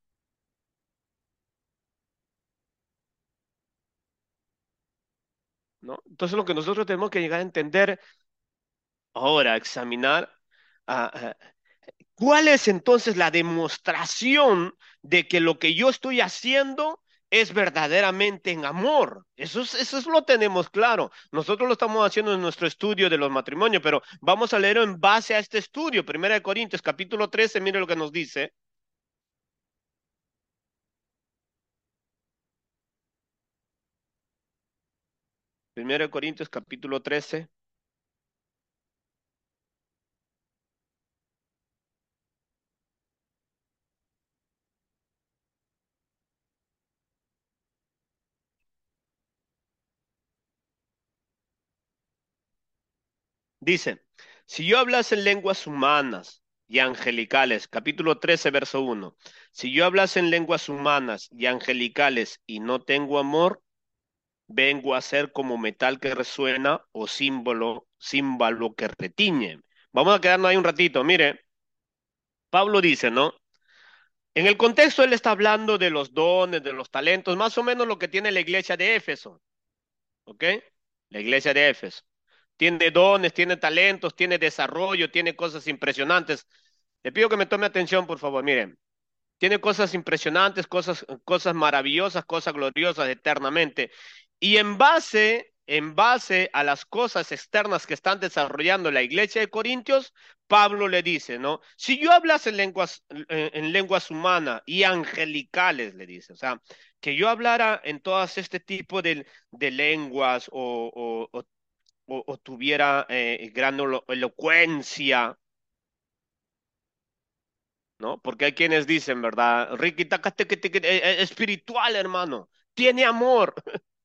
¿No? Entonces lo que nosotros tenemos que llegar a entender ahora, examinar ah, ¿cuál es entonces la demostración de que lo que yo estoy haciendo es verdaderamente en amor? Eso lo tenemos claro. Nosotros lo estamos haciendo en nuestro estudio de los matrimonios, pero vamos a leer en base a este estudio. Primera de Corintios, capítulo 13, mire lo que nos dice. Primera de Corintios, capítulo 13. Dice, si yo hablase en lenguas humanas y angelicales, capítulo 13, verso 1. Si yo hablase en lenguas humanas y angelicales y no tengo amor, vengo a ser como metal que resuena o címbalo que retiñe. Vamos a quedarnos ahí un ratito. Mire, Pablo dice, ¿no? En el contexto él está hablando de los dones, de los talentos, más o menos lo que tiene la iglesia de Éfeso, ¿ok? La iglesia de Éfeso. Tiene dones, tiene talentos, tiene desarrollo, tiene cosas impresionantes. Le pido que me tome atención, por favor. Miren, tiene cosas impresionantes, cosas maravillosas, cosas gloriosas eternamente. Y en base a las cosas externas que están desarrollando la iglesia de Corintios, Pablo le dice, ¿no? Si yo hablase en lenguas humanas y angelicales, le dice, o sea, que yo hablara en todas este tipo de lenguas o tuviera gran elocuencia, ¿no? Porque hay quienes dicen, ¿verdad? Ricky, espiritual, hermano, tiene amor.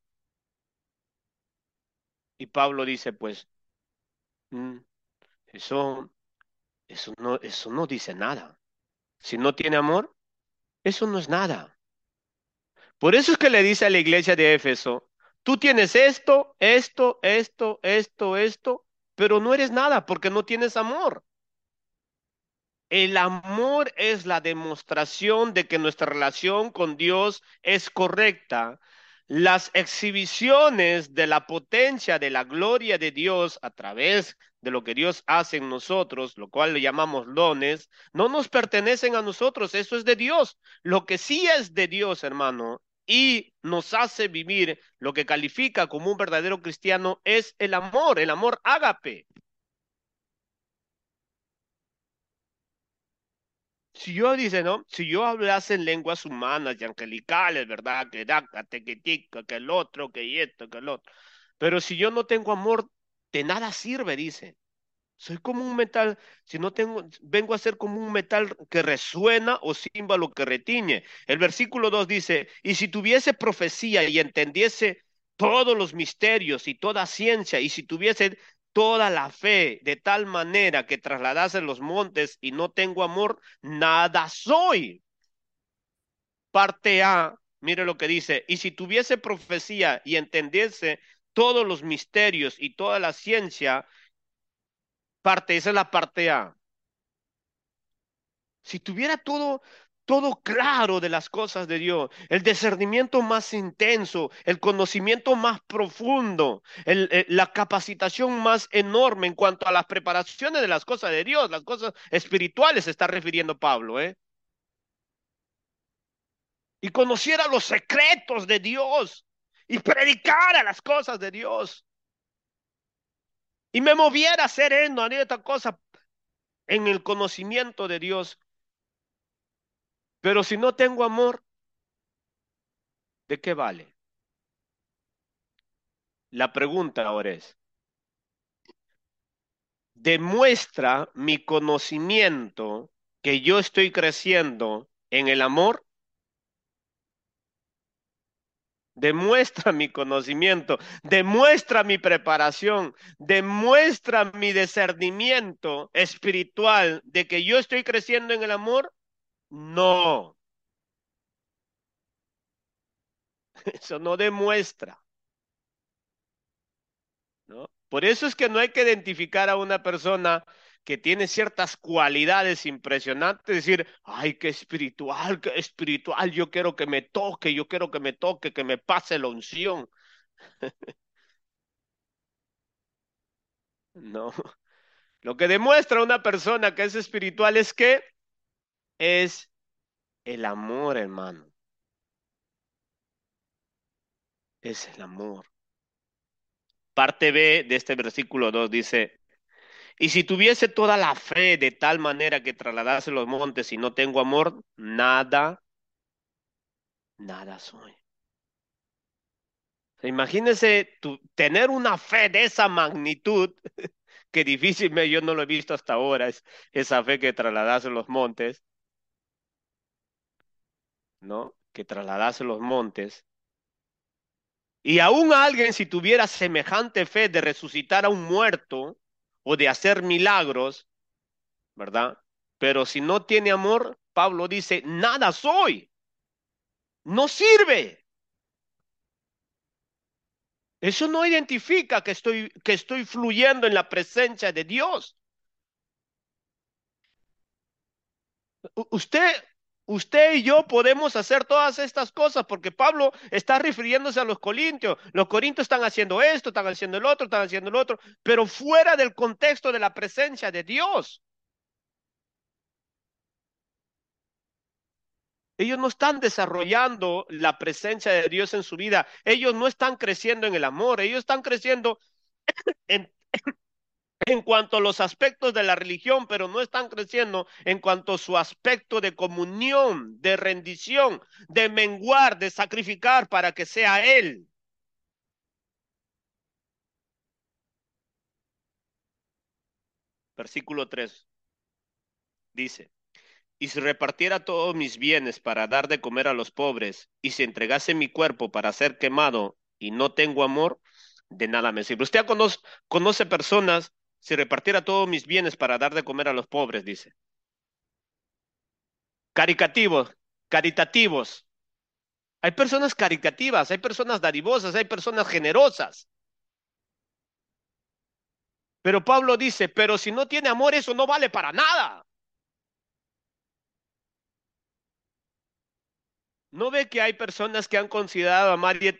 Y Pablo dice, pues, mm, eso, eso no dice nada. Si no tiene amor, eso no es nada. Por eso es que le dice a la iglesia de Éfeso, Tú tienes esto, pero no eres nada porque no tienes amor. El amor es la demostración de que nuestra relación con Dios es correcta. Las exhibiciones de la potencia de la gloria de Dios a través de lo que Dios hace en nosotros, lo cual le llamamos dones, no nos pertenecen a nosotros, eso es de Dios. Lo que sí es de Dios, hermano, y nos hace vivir lo que califica como un verdadero cristiano es el amor ágape. Si yo dice, ¿no? Si yo hablase en lenguas humanas y angelicales, ¿verdad? Que daca, tequitica, que el otro, que esto, que el otro. Pero si yo no tengo amor, de nada sirve, dice. Soy como un metal, si no tengo, vengo a ser como un metal que resuena o címbalo que retiñe. El versículo 2 dice, y si tuviese profecía y entendiese todos los misterios y toda ciencia, y si tuviese toda la fe de tal manera que trasladase los montes y no tengo amor, nada soy. Parte A, mire lo que dice, y si tuviese profecía y entendiese todos los misterios y toda la ciencia, esa es la parte A. Si tuviera todo claro de las cosas de Dios, el discernimiento más intenso, el conocimiento más profundo, la capacitación más enorme en cuanto a las preparaciones de las cosas de Dios, las cosas espirituales, se está refiriendo Pablo, ¿eh? Y conociera los secretos de Dios y predicara las cosas de Dios y me moviera a hacer esto, haría esta cosa en el conocimiento de Dios. Pero si no tengo amor, ¿de qué vale? La pregunta ahora es, ¿demuestra mi conocimiento que yo estoy creciendo en el amor? Demuestra mi conocimiento, demuestra mi preparación, demuestra mi discernimiento espiritual de que yo estoy creciendo en el amor. No, eso no demuestra. ¿No? Por eso es que no hay que identificar a una persona que tiene ciertas cualidades impresionantes, decir, ay, qué espiritual, yo quiero que me toque, yo quiero que me toque, que me pase la unción. No, lo que demuestra una persona que es espiritual es que es el amor, hermano, es el amor. Parte B de este versículo 2 dice, y si tuviese toda la fe de tal manera que trasladase los montes y no tengo amor, nada soy. Imagínese tener una fe de esa magnitud, que difícilmente yo no lo he visto hasta ahora, es esa fe que trasladase los montes, ¿no? Que trasladase los montes. Y aún alguien, si tuviera semejante fe de resucitar a un muerto o de hacer milagros, ¿verdad? Pero si no tiene amor, Pablo dice, nada soy, no sirve. Eso no identifica que estoy fluyendo en la presencia de Dios. Usted, usted y yo podemos hacer todas estas cosas porque Pablo está refiriéndose a los corintios. Los corintios están haciendo esto, están haciendo el otro, están haciendo el otro, pero fuera del contexto de la presencia de Dios. Ellos no están desarrollando la presencia de Dios en su vida. Ellos no están creciendo en el amor. Ellos están creciendo en, en cuanto a los aspectos de la religión, pero no están creciendo en cuanto a su aspecto de comunión, de rendición, de menguar, de sacrificar para que sea Él. Versículo 3 dice, y si repartiera todos mis bienes para dar de comer a los pobres, y si entregase mi cuerpo para ser quemado y no tengo amor, de nada me sirve. Usted conoce personas, si repartiera todos mis bienes para dar de comer a los pobres, dice. Caricativos, caritativos. Hay personas caritativas, hay personas dadivosas, hay personas generosas. Pero Pablo dice, pero si no tiene amor, eso no vale para nada. ¿No ve que hay personas que han considerado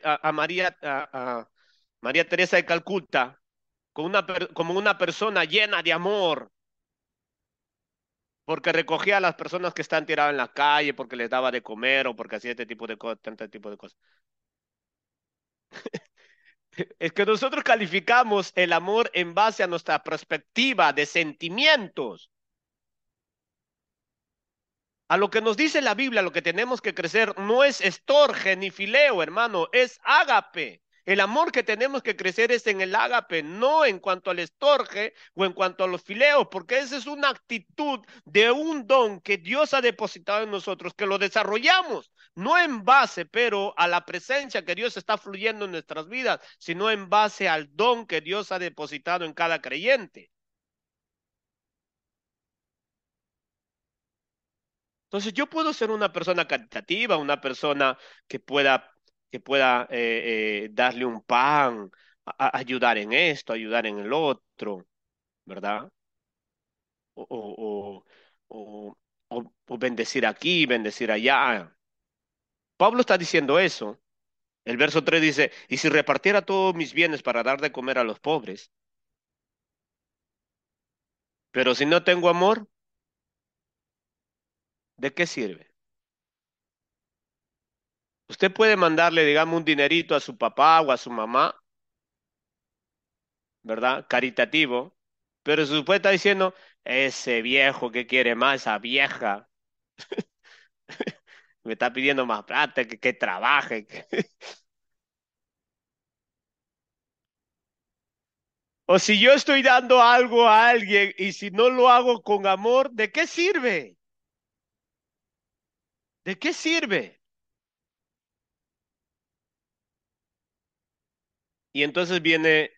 a María Teresa de Calcuta como una persona llena de amor, porque recogía a las personas que están tiradas en la calle, porque les daba de comer o porque hacía este tipo de cosas, tanto tipo de cosas? Es que nosotros calificamos el amor en base a nuestra perspectiva de sentimientos. A lo que nos dice la Biblia, lo que tenemos que crecer no es estorge ni fileo, hermano, es ágape. El amor que tenemos que crecer es en el ágape, no en cuanto al estorge o en cuanto a los fileos, porque esa es una actitud de un don que Dios ha depositado en nosotros, que lo desarrollamos, no en base, pero a la presencia que Dios está fluyendo en nuestras vidas, sino en base al don que Dios ha depositado en cada creyente. Entonces yo puedo ser una persona caritativa, una persona que pueda darle un pan, ayudar en esto, ayudar en el otro, ¿verdad? O, o, o, o bendecir aquí, bendecir allá. Pablo está diciendo eso. El verso 3 dice, y si repartiera todos mis bienes para dar de comer a los pobres, pero si no tengo amor, ¿de qué sirve? Usted puede mandarle, digamos, un dinerito a su papá o a su mamá, ¿verdad? Caritativo, pero su después está diciendo, ese viejo que quiere más, esa vieja, me está pidiendo más plata, que trabaje. O si yo estoy dando algo a alguien y si no lo hago con amor, ¿de qué sirve? ¿De qué sirve? Y entonces viene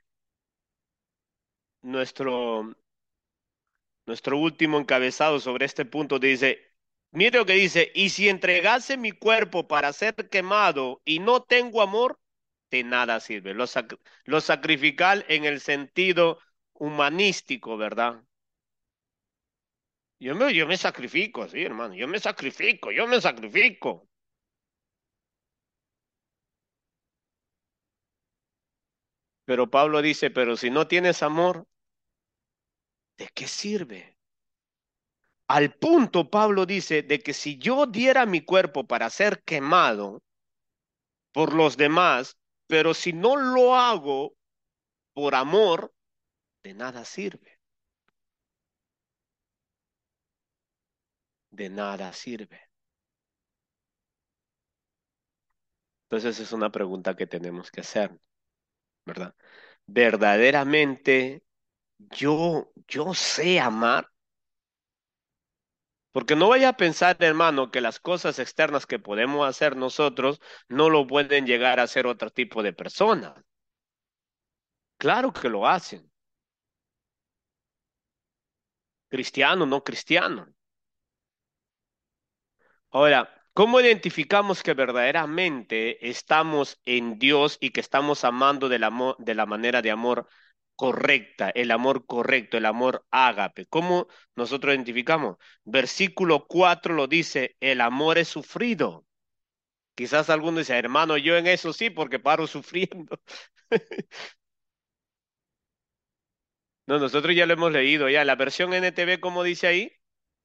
nuestro, nuestro último encabezado sobre este punto, dice, mire lo que dice, y si entregase mi cuerpo para ser quemado y no tengo amor, de nada sirve. Lo sacrificial en el sentido humanístico, ¿verdad? Yo me sacrifico, sí, hermano, yo me sacrifico. Pero Pablo dice, pero si no tienes amor, ¿de qué sirve? Al punto, Pablo dice, de que si yo diera mi cuerpo para ser quemado por los demás, pero si no lo hago por amor, de nada sirve, de nada sirve. Entonces es una pregunta que tenemos que hacer, ¿verdad? ¿Verdaderamente yo sé amar? Porque no vaya a pensar, hermano, que las cosas externas que podemos hacer nosotros no lo pueden llegar a hacer otro tipo de personas. Claro que lo hacen, cristiano, no cristiano. Ahora, ¿cómo identificamos que verdaderamente estamos en Dios y que estamos amando de la manera de amor correcta, el amor correcto, el amor ágape? ¿Cómo nosotros identificamos? Versículo 4 lo dice, el amor es sufrido. Quizás alguno dice, hermano, yo en eso sí, porque paro sufriendo. No, nosotros ya lo hemos leído, ya. La versión NTV, ¿cómo dice ahí?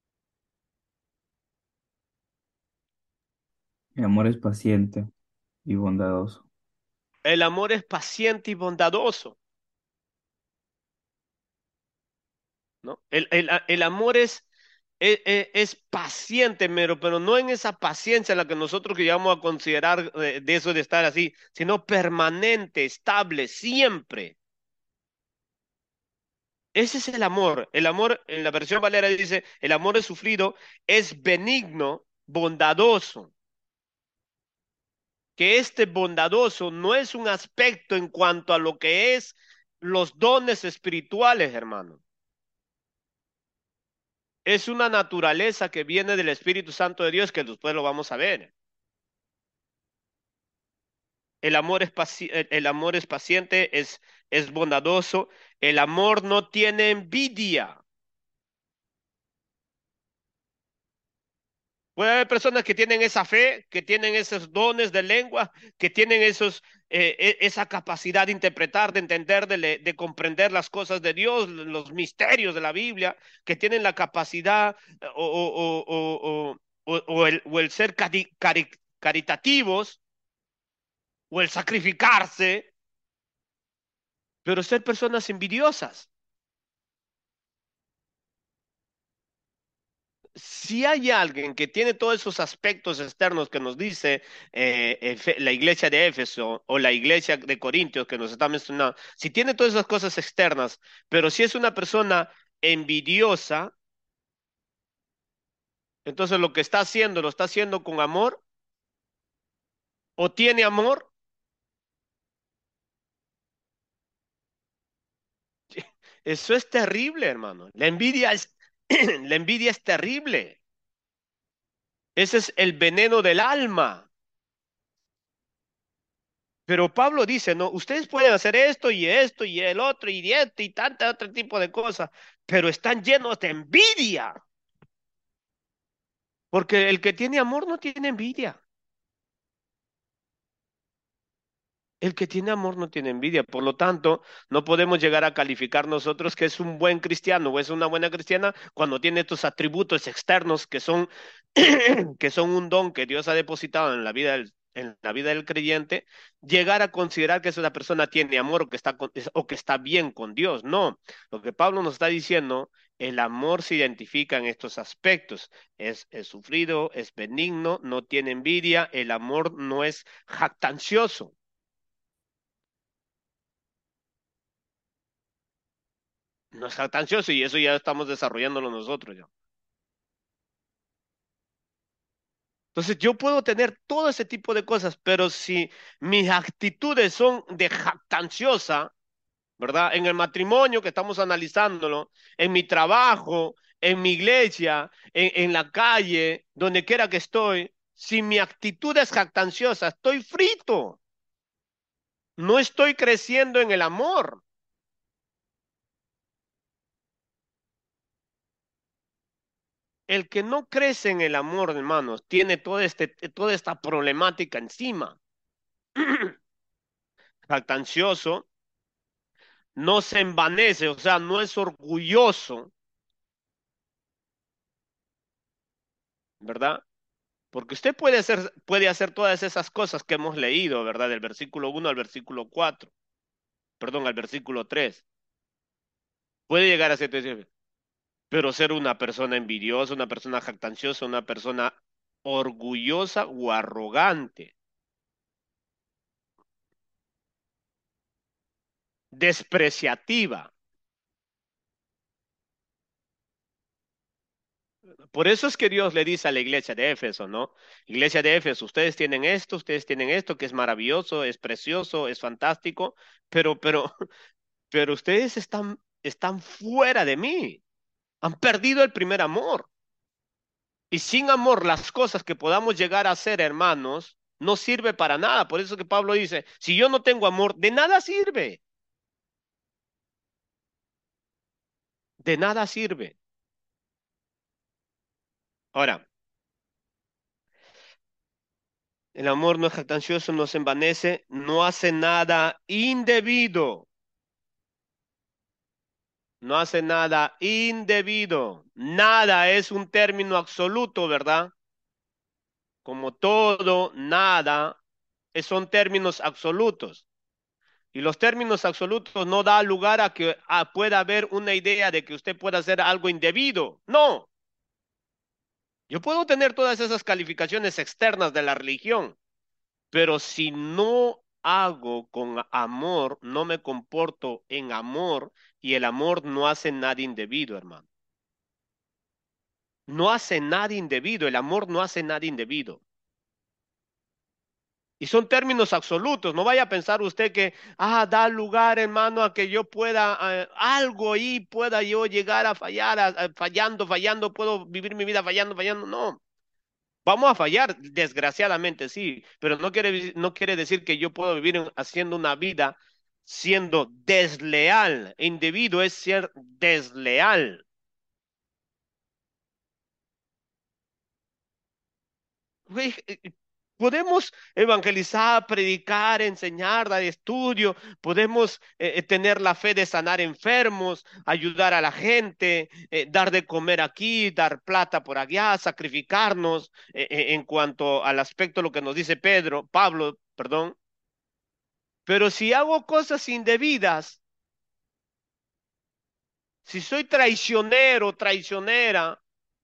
Mi amor es paciente y bondadoso. El amor es paciente y bondadoso, ¿no? El amor es paciente, pero no en esa paciencia en la que nosotros que llegamos a considerar de eso de estar así, sino permanente, estable, siempre. Ese es el amor. El amor, en la versión Valera dice, el amor es sufrido, es benigno, bondadoso. Que este bondadoso no es un aspecto en cuanto a lo que es los dones espirituales, hermano. Es una naturaleza que viene del Espíritu Santo de Dios que después lo vamos a ver. el amor es paciente, es bondadoso. El amor no tiene envidia. Puede haber personas que tienen esa fe, que tienen esos dones de lengua, que tienen esa capacidad de interpretar, de entender, de comprender las cosas de Dios, los misterios de la Biblia, que tienen la capacidad o el ser caritativos o el sacrificarse, pero ser personas envidiosas. Si hay alguien que tiene todos esos aspectos externos que nos dice la iglesia de Éfeso o la iglesia de Corintios que nos está mencionando, si tiene todas esas cosas externas, pero si es una persona envidiosa, entonces lo que está haciendo, lo está haciendo con amor o tiene amor. Eso es terrible, hermano. La envidia es terrible. Ese es el veneno del alma. Pero Pablo dice, no, ustedes pueden hacer esto y el otro y esto y tanto otro tipo de cosas, pero están llenos de envidia, porque el que tiene amor no tiene envidia. El que tiene amor no tiene envidia, por lo tanto, no podemos llegar a calificar nosotros que es un buen cristiano o es una buena cristiana cuando tiene estos atributos externos que son, que son un don que Dios ha depositado en la vida del creyente, llegar a considerar que esa persona tiene amor o que está bien con Dios. No, lo que Pablo nos está diciendo, el amor se identifica en estos aspectos. Es sufrido, es benigno, no tiene envidia, el amor no es jactancioso. No es jactancioso y eso ya estamos desarrollándolo nosotros ya. Entonces yo puedo tener todo ese tipo de cosas, pero si mis actitudes son de jactanciosa, ¿verdad? En el matrimonio que estamos analizándolo, en mi trabajo, en mi iglesia, en la calle, donde quiera que estoy, si mi actitud es jactanciosa, estoy frito, no estoy creciendo en el amor. El que no crece en el amor, hermanos, tiene toda esta problemática encima. Jactancioso, no se envanece, o sea, no es orgulloso, ¿verdad? Porque usted puede hacer todas esas cosas que hemos leído, ¿verdad? Del versículo 1 al versículo 4, perdón, al versículo 3. Puede llegar a ser, pero ser una persona envidiosa, una persona jactanciosa, una persona orgullosa o arrogante, despreciativa. Por eso es que Dios le dice a la iglesia de Éfeso, ¿no? Iglesia de Éfeso, ustedes tienen esto que es maravilloso, es precioso, es fantástico, pero, pero ustedes están fuera de mí, han perdido el primer amor. Y sin amor, las cosas que podamos llegar a hacer, hermanos, no sirve para nada. Por eso que Pablo dice, si yo no tengo amor, de nada sirve, de nada sirve. Ahora, el amor no es jactancioso, no se envanece, no hace nada indebido. No hace nada indebido. Nada es un término absoluto, ¿verdad? Como todo, nada, son términos absolutos. Y los términos absolutos no da lugar a que pueda haber una idea de que usted pueda hacer algo indebido. No, yo puedo tener todas esas calificaciones externas de la religión, pero si no hago con amor, no me comporto en amor y el amor no hace nada indebido, hermano. No hace nada indebido, el amor no hace nada indebido. Y son términos absolutos, no vaya a pensar usted que, da lugar, hermano, a que yo pueda, algo ahí, pueda yo llegar a fallar, fallando, puedo vivir mi vida fallando. No, Vamos a fallar, desgraciadamente sí, pero no quiere decir que yo puedo vivir haciendo una vida siendo desleal. Individuo es ser desleal. Güey, podemos evangelizar, predicar, enseñar, dar estudio, podemos tener la fe de sanar enfermos, ayudar a la gente, dar de comer aquí, dar plata por allá, sacrificarnos en cuanto al aspecto de lo que nos dice Pablo, perdón. Pero si hago cosas indebidas, si soy traicionero, traicionera,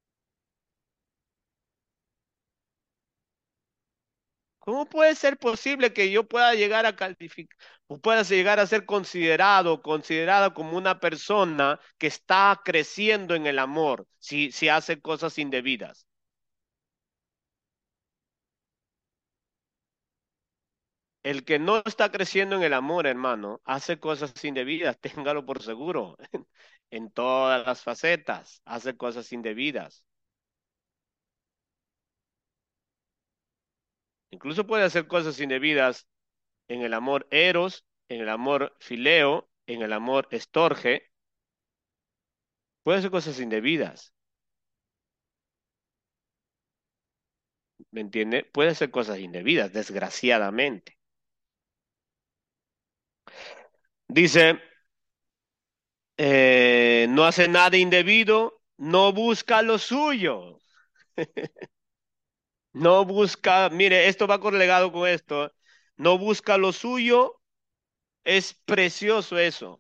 ¿cómo puede ser posible que yo pueda llegar a calificar o pueda llegar a ser considerado, considerada como una persona que está creciendo en el amor si hace cosas indebidas? El que no está creciendo en el amor, hermano, hace cosas indebidas, téngalo por seguro. En todas las facetas, hace cosas indebidas. Incluso puede hacer cosas indebidas en el amor eros, en el amor fileo, en el amor estorge. Puede hacer cosas indebidas. ¿Me entiende? Puede hacer cosas indebidas, desgraciadamente. Dice, no hace nada indebido, no busca lo suyo, no busca, mire, esto va correlegado con esto, no busca lo suyo, es precioso eso.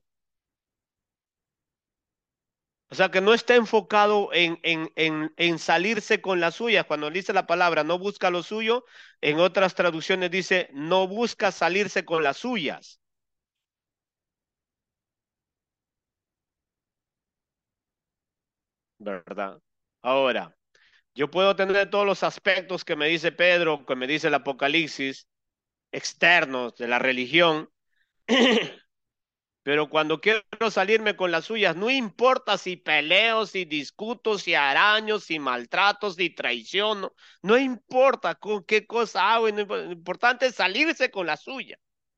O sea, que no está enfocado en salirse con las suyas. Cuando dice la palabra no busca lo suyo, en otras traducciones dice no busca salirse con las suyas. ¿Verdad? Ahora, yo puedo tener todos los aspectos que me dice Pedro, que me dice el Apocalipsis, externos de la religión, pero cuando quiero salirme con las suyas, no importa si peleo, si discuto, si araño, si maltrato, si traiciono, no importa con qué cosa hago, lo importante es salirse con la suya.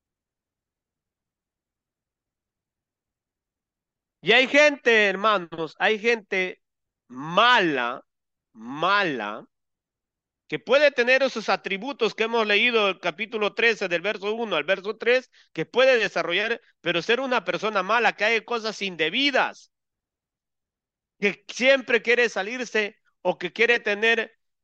Y hay gente, hermanos, hay gente mala, mala, que puede tener esos atributos que hemos leído el capítulo 13 del verso 1 al verso 3, que puede desarrollar, pero ser una persona mala, que hay cosas indebidas, que siempre quiere salirse o que quiere tener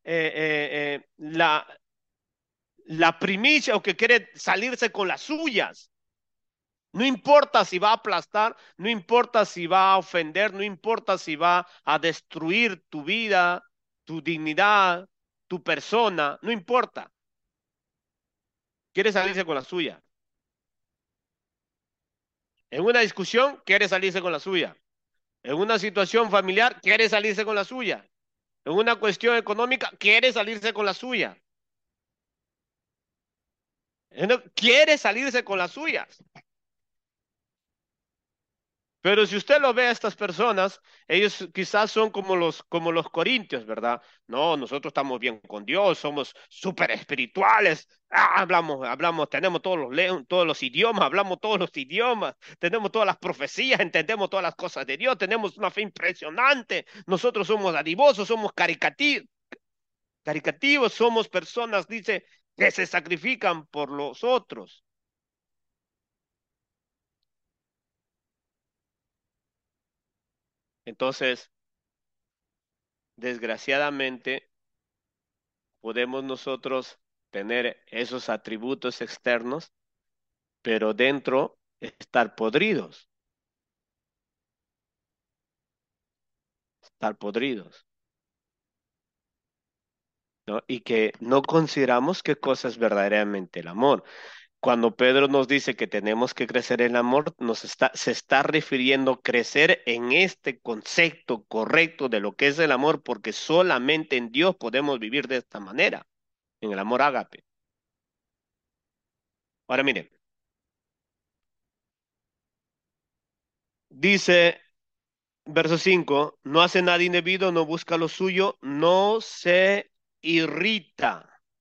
la primicia o que quiere salirse con las suyas. No importa si va a aplastar, no importa si va a ofender, no importa si va a destruir tu vida, tu dignidad, tu persona, no importa. Quiere salirse con la suya. En una discusión, quiere salirse con la suya. En una situación familiar, quiere salirse con la suya. En una cuestión económica, quiere salirse con la suya. Quiere salirse con las suyas. Pero si usted lo ve a estas personas, ellos quizás son como los corintios, ¿verdad? No, nosotros estamos bien con Dios, somos súper espirituales, hablamos, tenemos todos los idiomas, hablamos todos los idiomas, tenemos todas las profecías, entendemos todas las cosas de Dios, tenemos una fe impresionante, nosotros somos dadivosos, somos caricativos, somos personas, dice, que se sacrifican por los otros. Entonces, desgraciadamente, podemos nosotros tener esos atributos externos, pero dentro estar podridos, estar podridos, ¿no? Y que no consideramos qué cosa es verdaderamente el amor. Cuando Pedro nos dice que tenemos que crecer en el amor, se está refiriendo a crecer en este concepto correcto de lo que es el amor, porque solamente en Dios podemos vivir de esta manera, en el amor ágape. Ahora miren, dice verso 5, no hace nada indebido, no busca lo suyo, no se irrita.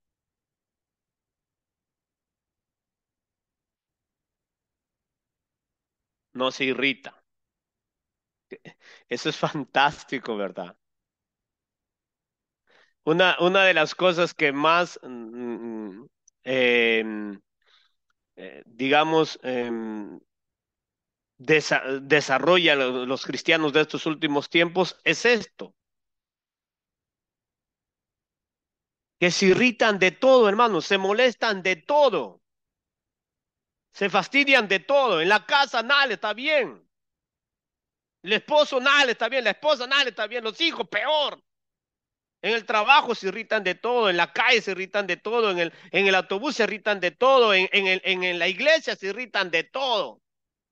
No se irrita. Eso es fantástico, ¿verdad? Una de las cosas que más, em, digamos, desarrolla los cristianos de estos últimos tiempos es esto, que se irritan de todo, hermanos, se molestan de todo, se fastidian de todo. En la casa nada le está bien, el esposo nada le está bien, la esposa nada le está bien, los hijos peor. En el trabajo se irritan de todo, en la calle se irritan de todo, en el autobús se irritan de todo, en la iglesia se irritan de todo.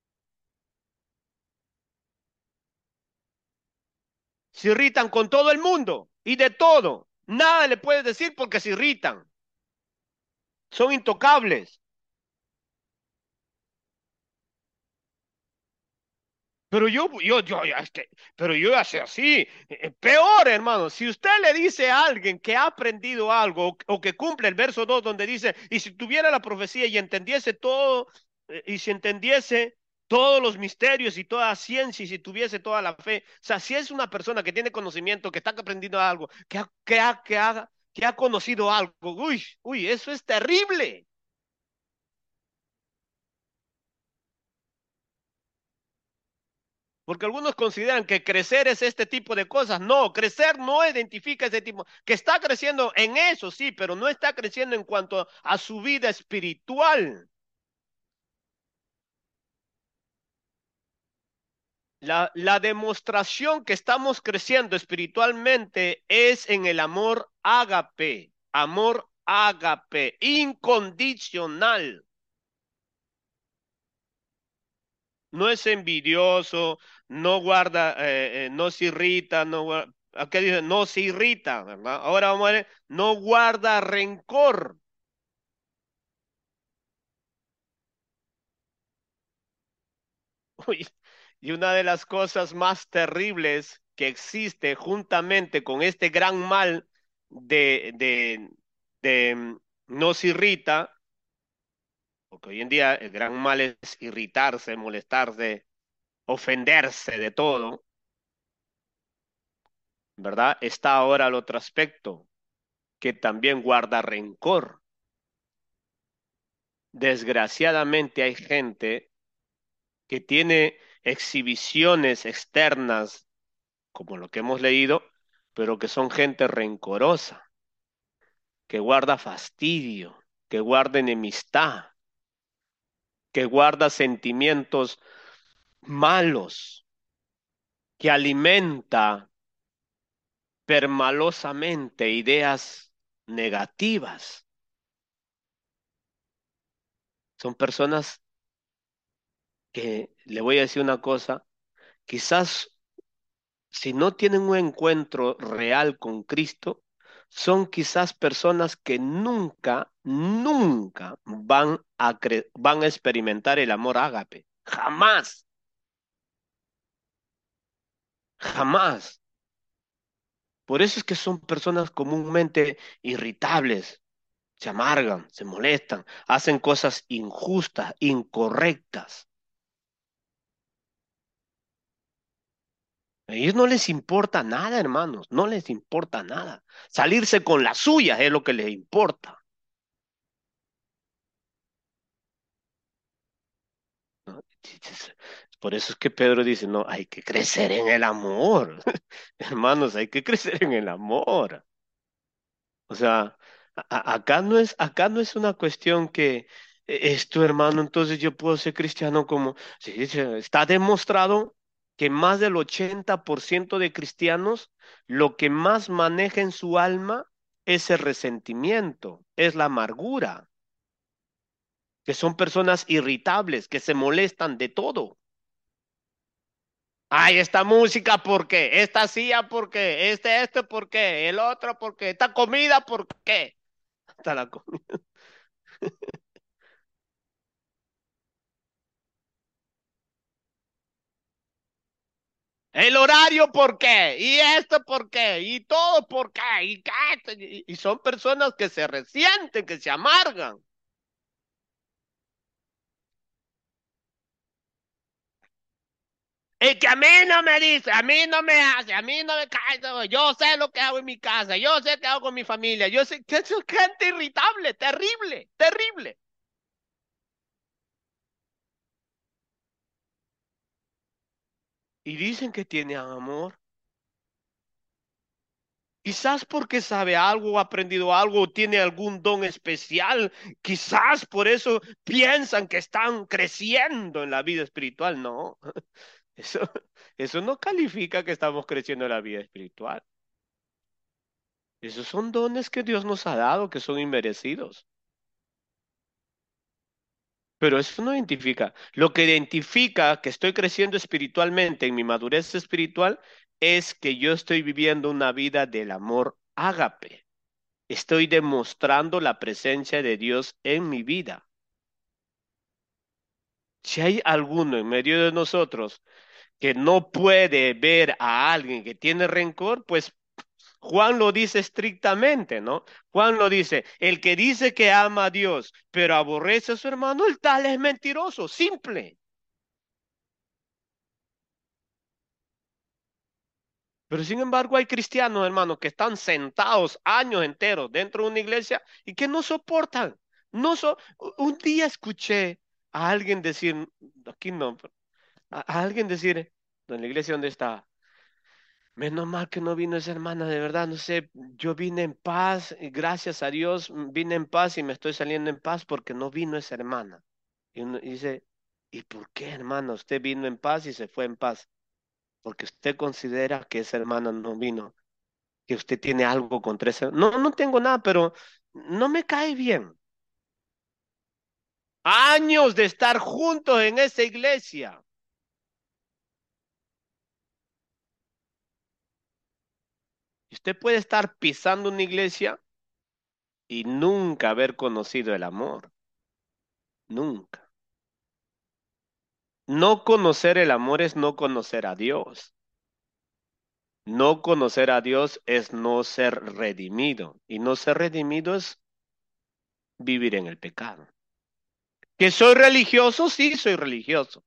Se irritan con todo el mundo y de todo. Nada le puedes decir porque se irritan. Son intocables. Pero pero yo hace así. Peor, hermano, si usted le dice a alguien que ha aprendido algo o que cumple el verso 2 donde dice, y si tuviera la profecía y entendiese todo, y si entendiese todos los misterios y toda ciencia y si tuviese toda la fe, o sea, si es una persona que tiene conocimiento, que está aprendiendo algo, que ha conocido algo, uy, eso es terrible. Porque algunos consideran que crecer es este tipo de cosas. No, crecer no identifica ese tipo. Que está creciendo en eso, sí, pero no está creciendo en cuanto a su vida espiritual. La demostración que estamos creciendo espiritualmente es en el amor ágape, incondicional. No es envidioso, no guarda, no se irrita, ¿qué dice? No se irrita, ¿verdad? Ahora vamos a ver, no guarda rencor. Uy, y una de las cosas más terribles que existe juntamente con este gran mal de no se irrita, porque hoy en día el gran mal es irritarse, molestarse, ofenderse de todo, ¿verdad? Está ahora el otro aspecto, que también guarda rencor. Desgraciadamente hay gente que tiene exhibiciones externas, como lo que hemos leído, pero que son gente rencorosa, que guarda fastidio, que guarda enemistad, que guarda sentimientos malos, que alimenta permalosamente ideas negativas. Son personas que, le voy a decir una cosa, quizás si no tienen un encuentro real con Cristo, son quizás personas que nunca van a experimentar el amor ágape. Jamás, jamás. Por eso es que son personas comúnmente irritables, se amargan, se molestan, hacen cosas injustas, incorrectas. A ellos no les importa nada, hermanos, no les importa nada. Salirse con las suyas es lo que les importa, ¿no? Por eso es que Pedro dice, no, hay que crecer en el amor. Hermanos, hay que crecer en el amor. O sea, acá no es una cuestión que es tu hermano, entonces yo puedo ser cristiano como, sí, sí, está demostrado que más del 80% de cristianos lo que más maneja en su alma es el resentimiento, es la amargura, que son personas irritables, que se molestan de todo. Ay, esta música, ¿por qué? Esta silla, ¿por qué? Esto, ¿por qué? El otro, ¿por qué? Esta comida, ¿por qué? Hasta la comida. El horario, ¿por qué? Y esto, ¿por qué? Y todo, ¿por qué? Y, y son personas que se resienten, que se amargan. Y que a mí no me dice, a mí no me hace, a mí no me cae. No, yo sé lo que hago en mi casa, yo sé qué hago con mi familia, yo sé que es gente irritable, terrible, terrible. Y dicen que tiene amor. Quizás porque sabe algo, ha aprendido algo, tiene algún don especial. Quizás por eso piensan que están creciendo en la vida espiritual. No, eso, eso no califica que estamos creciendo en la vida espiritual. Esos son dones que Dios nos ha dado, que son inmerecidos. Pero eso no identifica. Lo que identifica que estoy creciendo espiritualmente en mi madurez espiritual es que yo estoy viviendo una vida del amor ágape. Estoy demostrando la presencia de Dios en mi vida. Si hay alguno en medio de nosotros que no puede ver a alguien que tiene rencor, pues Juan lo dice estrictamente, ¿no? Juan lo dice, el que dice que ama a Dios, pero aborrece a su hermano, el tal es mentiroso, simple. Pero sin embargo hay cristianos, hermanos, que están sentados años enteros dentro de una iglesia y que no soportan. No so Un día escuché a alguien decir, aquí no, a alguien decir, en la iglesia donde estaba, menos mal que no vino esa hermana, de verdad, no sé, yo vine en paz y gracias a Dios vine en paz y me estoy saliendo en paz porque no vino esa hermana. Y uno dice, ¿y por qué, hermana? Usted vino en paz y se fue en paz, porque usted considera que esa hermana no vino, que usted tiene algo contra esa. No, no tengo nada, pero no me cae bien. Años de estar juntos en esa iglesia. Y usted puede estar pisando una iglesia y nunca haber conocido el amor. Nunca. No conocer el amor es no conocer a Dios. No conocer a Dios es no ser redimido. Y no ser redimido es vivir en el pecado. ¿Que soy religioso? Sí, soy religioso.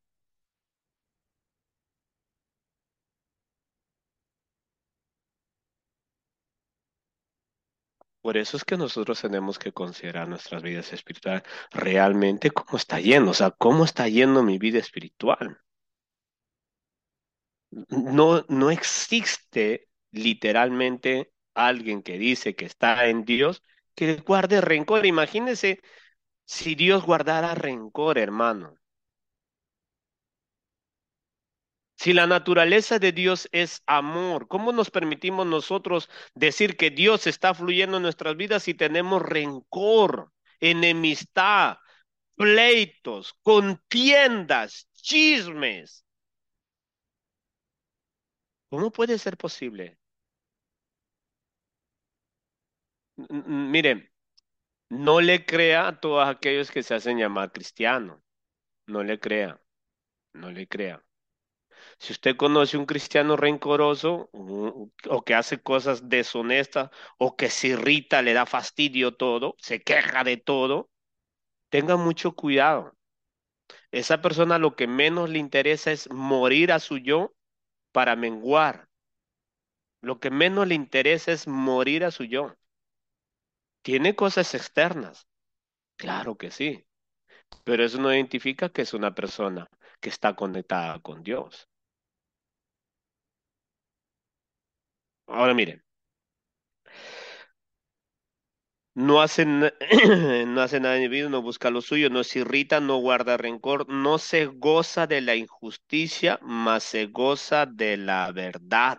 Por eso es que nosotros tenemos que considerar nuestras vidas espirituales realmente cómo está yendo, o sea, cómo está yendo mi vida espiritual. No, no existe literalmente alguien que dice que está en Dios que guarde rencor. Imagínese si Dios guardara rencor, hermano. Si la naturaleza de Dios es amor, ¿cómo nos permitimos nosotros decir que Dios está fluyendo en nuestras vidas si tenemos rencor, enemistad, pleitos, contiendas, chismes? ¿Cómo puede ser posible? Miren, no le crea a todos aquellos que se hacen llamar cristianos. No le crea, no le crea. Si usted conoce un cristiano rencoroso o que hace cosas deshonestas o que se irrita, le da fastidio todo, se queja de todo, tenga mucho cuidado. Esa persona lo que menos le interesa es morir a su yo para menguar. Lo que menos le interesa es morir a su yo. Tiene cosas externas, claro que sí, pero eso no identifica que es una persona que está conectada con Dios. Ahora miren. No hace, no hace nada indebido, no busca lo suyo, no se irrita, no guarda rencor, no se goza de la injusticia, mas se goza de la verdad.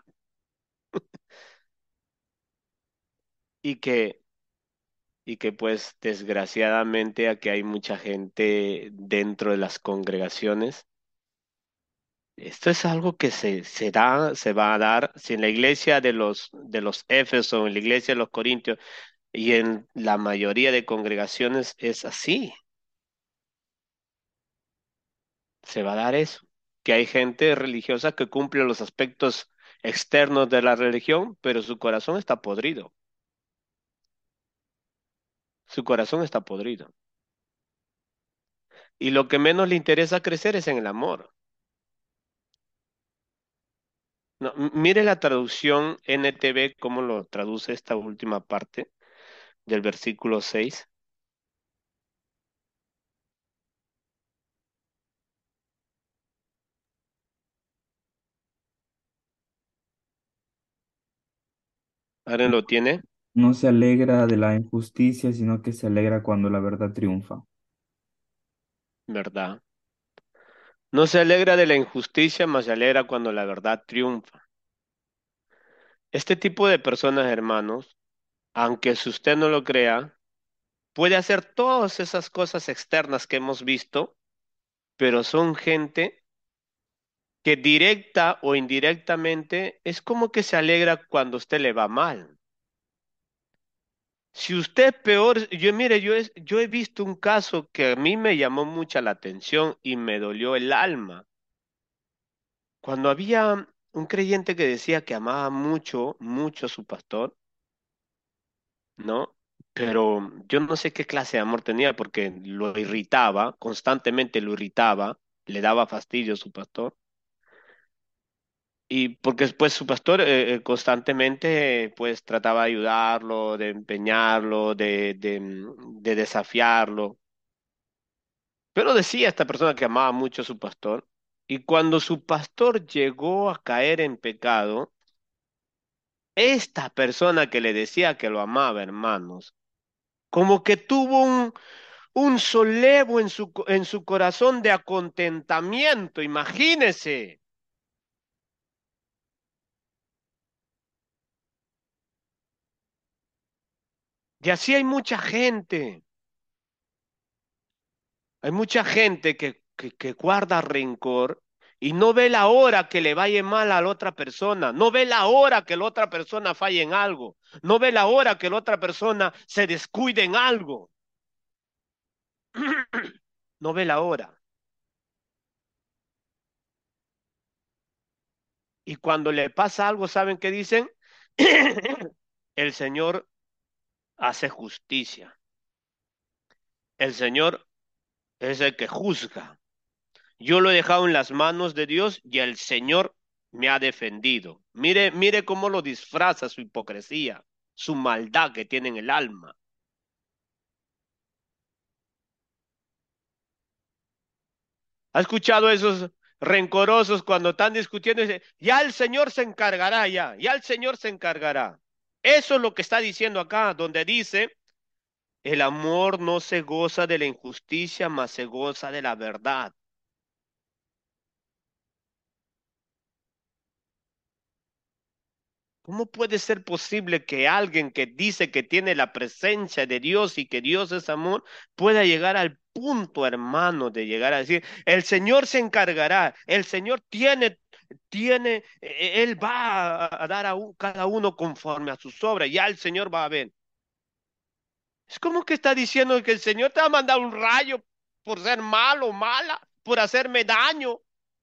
Y que, y que pues desgraciadamente aquí hay mucha gente dentro de las congregaciones. Esto es algo que se da, se va a dar, si en la iglesia de los Éfesos, en la iglesia de los Corintios y en la mayoría de congregaciones es así, se va a dar eso. que hay gente religiosa que cumple los aspectos externos de la religión, pero su corazón está podrido. Su corazón está podrido. Y lo que menos le interesa crecer es en el amor. No, mire la traducción NTV, cómo lo traduce esta última parte del versículo 6. ¿Ahora lo tiene? No se alegra de la injusticia, sino que se alegra cuando la verdad triunfa. ¿Verdad? No se alegra de la injusticia, mas se alegra cuando la verdad triunfa. Este tipo de personas, hermanos, aunque si usted no lo crea, puede hacer todas esas cosas externas que hemos visto, pero son gente que directa o indirectamente es como que se alegra cuando a usted le va mal. Si usted peor, yo mire, yo he visto un caso que a mí me llamó mucha la atención y me dolió el alma. Cuando había un creyente que decía que amaba mucho, mucho a su pastor, ¿no? Pero yo no sé qué clase de amor tenía porque lo irritaba, constantemente lo irritaba, le daba fastidio a su pastor. Y porque después su pastor constantemente pues trataba de ayudarlo, de empeñarlo, de desafiarlo. Pero decía esta persona que amaba mucho a su pastor. Y cuando su pastor llegó a caer en pecado, esta persona que le decía que lo amaba, hermanos, como que tuvo un solevo en su corazón de acontentamiento, imagínese. Y así hay mucha gente que guarda rencor y no ve la hora que le vaya mal a la otra persona, no ve la hora que la otra persona falle en algo, no ve la hora que la otra persona se descuide en algo, no ve la hora. Y cuando le pasa algo, ¿saben qué dicen? El Señor hace justicia. El Señor es el que juzga. Yo lo he dejado en las manos de Dios y el Señor me ha defendido. Mire, mire cómo lo disfraza su hipocresía, su maldad que tiene en el alma. ¿Ha escuchado esos rencorosos cuando están discutiendo? Y dice, ya el Señor se encargará, ya el Señor se encargará. Eso es lo que está diciendo acá, donde dice, el amor no se goza de la injusticia, mas se goza de la verdad. ¿Cómo puede ser posible que alguien que dice que tiene la presencia de Dios y que Dios es amor pueda llegar al punto, hermano, de llegar a decir, el Señor se encargará, el Señor Él va a dar cada uno conforme a sus obras, ya el Señor va a ver. Es como que está diciendo que el Señor te va a mandar un rayo por ser malo o mala, por hacerme daño.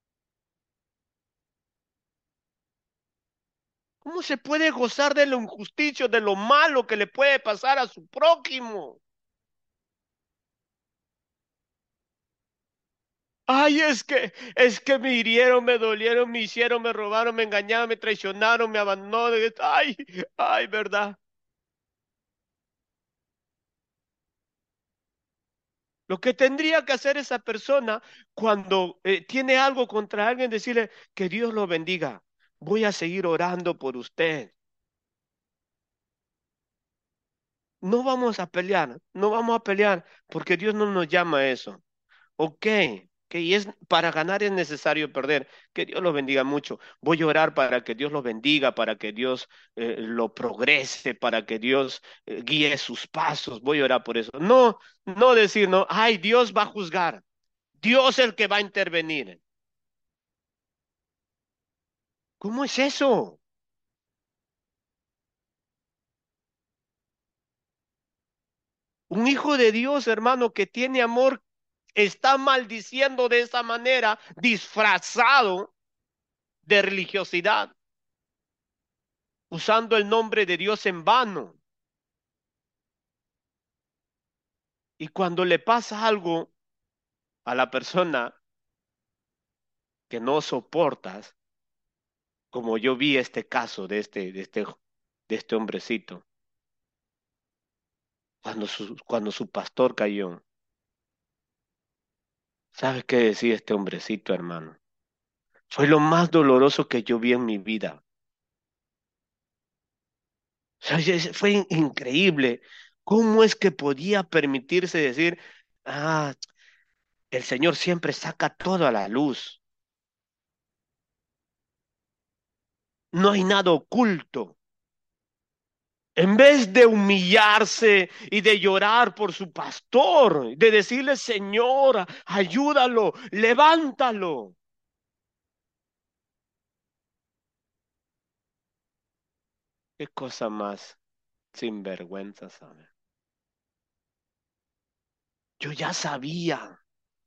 ¿Cómo se puede gozar de lo injusticia, de lo malo que le puede pasar a su prójimo? Ay, es que me hirieron, me dolieron, me hicieron, me robaron, me engañaron, me traicionaron, me abandonaron. Ay, ay, ¿verdad? Lo que tendría que hacer esa persona cuando tiene algo contra alguien, decirle que Dios lo bendiga. Voy a seguir orando por usted. No vamos a pelear, no vamos a pelear, porque Dios no nos llama a eso. Ok, y es para ganar es necesario perder. Que Dios lo bendiga mucho. Voy a orar para que Dios lo bendiga, para que Dios lo progrese, para que Dios guíe sus pasos. Voy a orar por eso. No, no decir, no, ay, Dios va a juzgar. Dios es el que va a intervenir. ¿Cómo es eso? Un hijo de Dios, hermano, que tiene amor, está maldiciendo de esa manera, disfrazado de religiosidad, usando el nombre de Dios en vano. Y cuando le pasa algo a la persona que no soportas, como yo vi este caso de este hombrecito, cuando su pastor cayó, ¿sabe qué decía este hombrecito, hermano? Fue lo más doloroso que yo vi en mi vida. O sea, fue increíble. ¿Cómo es que podía permitirse decir, ah, el Señor siempre saca todo a la luz? No hay nada oculto. En vez de humillarse y de llorar por su pastor, de decirle, Señor, ayúdalo, levántalo. Qué cosa más sinvergüenza, ¿sabe? Yo ya sabía.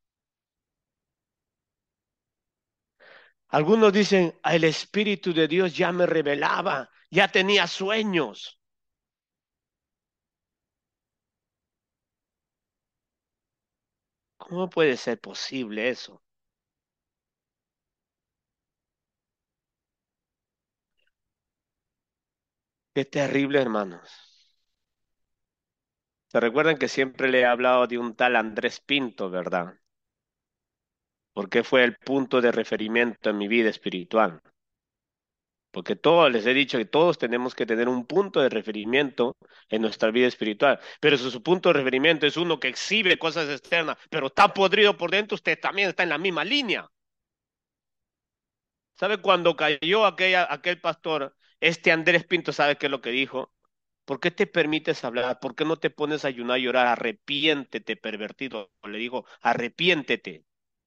Algunos dicen, el Espíritu de Dios ya me revelaba, ya tenía sueños. ¿Cómo puede ser posible eso? Qué terrible, hermanos. Se recuerdan que siempre le he hablado de un tal Andrés Pinto, ¿verdad? Porque fue el punto de referimiento en mi vida espiritual. Porque todos les he dicho que todos tenemos que tener un punto de referimiento en nuestra vida espiritual. Pero si su punto de referimiento es uno que exhibe cosas externas, pero está podrido por dentro, usted también está en la misma línea. ¿Sabe cuando cayó aquel pastor, este Andrés Pinto, sabe qué es lo que dijo? ¿Por qué te permites hablar? ¿Por qué no te pones a ayunar y llorar? Arrepiéntete, pervertido. Le digo, arrepiéntete.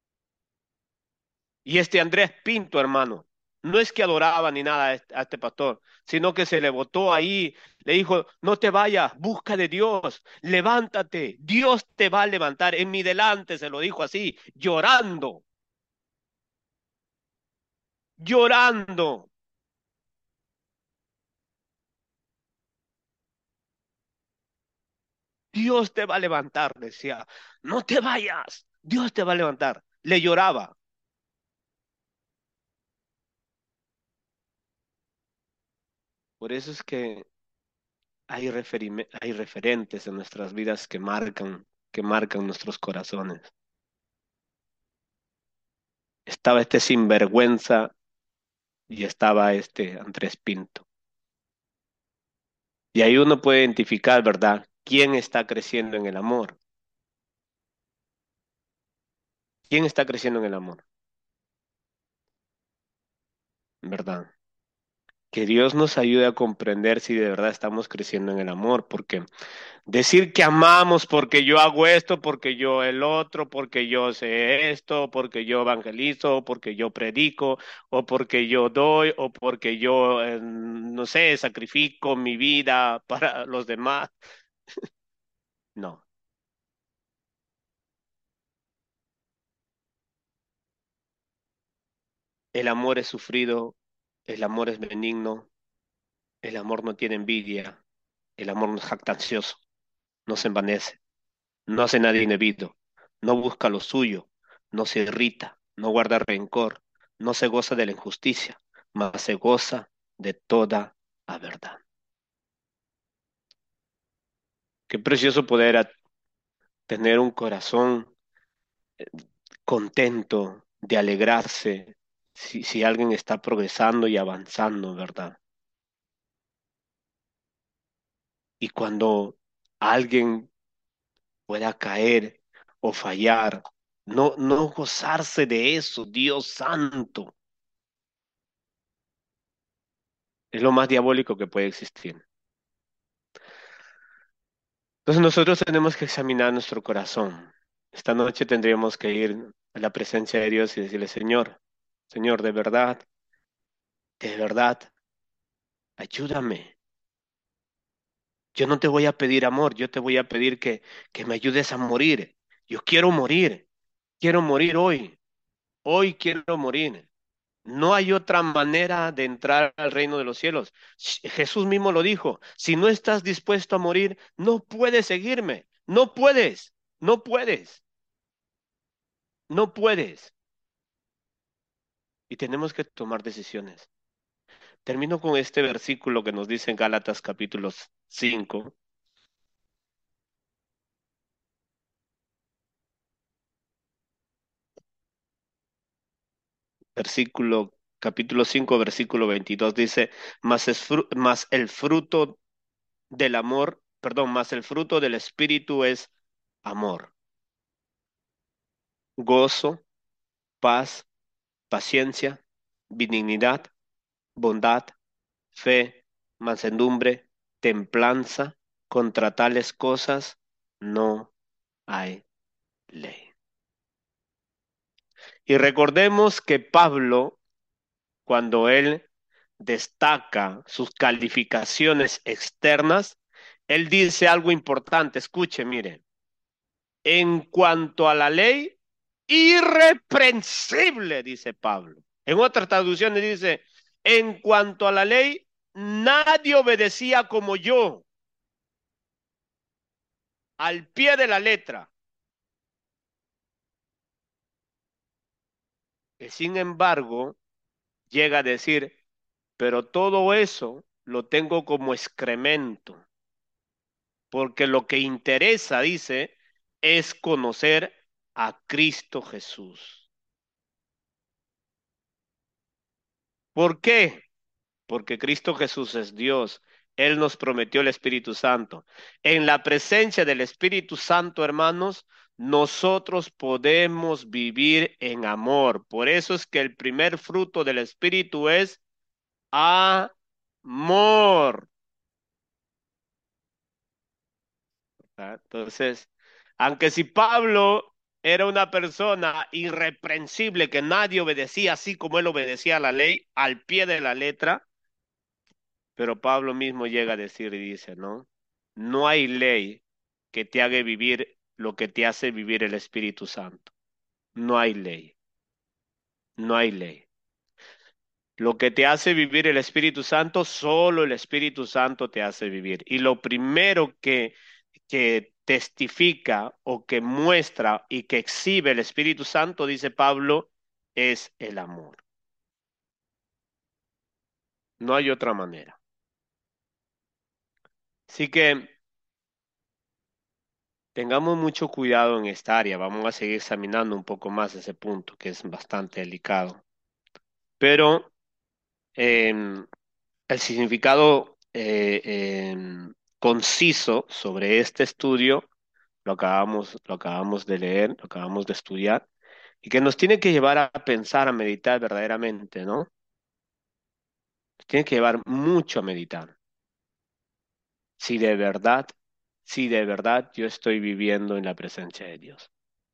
Y este Andrés Pinto, hermano, no es que adoraba ni nada a este pastor, sino que se le botó ahí, le dijo, no te vayas, busca de Dios, levántate, Dios te va a levantar. En mi delante se lo dijo así, llorando, llorando. Dios te va a levantar, decía, no te vayas, Dios te va a levantar. Le lloraba. Por eso es que hay referentes en nuestras vidas que marcan nuestros corazones. Estaba este sinvergüenza y estaba este Andrés Pinto. Y ahí uno puede identificar, ¿verdad? ¿Quién está creciendo en el amor? ¿Quién está creciendo en el amor? ¿Verdad? Que Dios nos ayude a comprender si de verdad estamos creciendo en el amor, porque decir que amamos porque yo hago esto, porque yo el otro, porque yo sé esto, porque yo evangelizo, porque yo predico, o porque yo doy, o porque yo, no sé, sacrifico mi vida para los demás. No, el amor es sufrido, el amor es benigno, el amor no tiene envidia, el amor no es jactancioso, no se envanece, no hace nada indebido, no busca lo suyo, no se irrita, no guarda rencor, no se goza de la injusticia, mas se goza de toda la verdad. Qué precioso poder tener un corazón contento, de alegrarse, si alguien está progresando y avanzando, ¿verdad? Y cuando alguien pueda caer o fallar, no gozarse de eso, Dios santo, es lo más diabólico que puede existir. Entonces nosotros tenemos que examinar nuestro corazón. Esta noche tendríamos que ir a la presencia de Dios y decirle, Señor, Señor, de verdad, ayúdame. Yo no te voy a pedir amor, yo te voy a pedir que me ayudes a morir. Yo quiero morir. Quiero morir hoy. Hoy quiero morir. No hay otra manera de entrar al reino de los cielos. Jesús mismo lo dijo. Si no estás dispuesto a morir, no puedes seguirme. No puedes. No puedes. No puedes. Y tenemos que tomar decisiones. Termino con este versículo que nos dice en Gálatas capítulo 5, capítulo 5, versículo 22 dice, mas el fruto del amor, perdón, mas el fruto del espíritu es amor, gozo, paz, paciencia, benignidad, bondad, fe, mansedumbre, templanza. Contra tales cosas no hay ley. Y recordemos que Pablo, cuando él destaca sus calificaciones externas, él dice algo importante. Escuche, mire, en cuanto a la ley, irreprensible, dice Pablo. En otras traducciones dice, en cuanto a la ley, nadie obedecía como yo, al pie de la letra. Y sin embargo, llega a decir, pero todo eso lo tengo como excremento, porque lo que interesa, dice, es conocer a Cristo Jesús. ¿Por qué? Porque Cristo Jesús es Dios. Él nos prometió el Espíritu Santo. En la presencia del Espíritu Santo, hermanos, nosotros podemos vivir en amor. Por eso es que el primer fruto del Espíritu es amor. ¿Ah? Entonces, aunque si Pablo era una persona irreprensible que nadie obedecía así como él obedecía a la ley, al pie de la letra, pero Pablo mismo llega a decir y dice, ¿no? No hay ley que te haga vivir lo que te hace vivir el Espíritu Santo. No hay ley, no hay ley. Lo que te hace vivir el Espíritu Santo, solo el Espíritu Santo te hace vivir. Y lo primero que testifica o que muestra y que exhibe el Espíritu Santo, dice Pablo, es el amor. No hay otra manera. Así que tengamos mucho cuidado en esta área. Vamos a seguir examinando un poco más ese punto, que es bastante delicado. Pero em, el significado conciso sobre este estudio lo acabamos de leer, lo acabamos de estudiar, y que nos tiene que llevar a pensar, a meditar verdaderamente, ¿no? Nos tiene que llevar mucho a meditar. Si de verdad, si de verdad yo estoy viviendo en la presencia de Dios.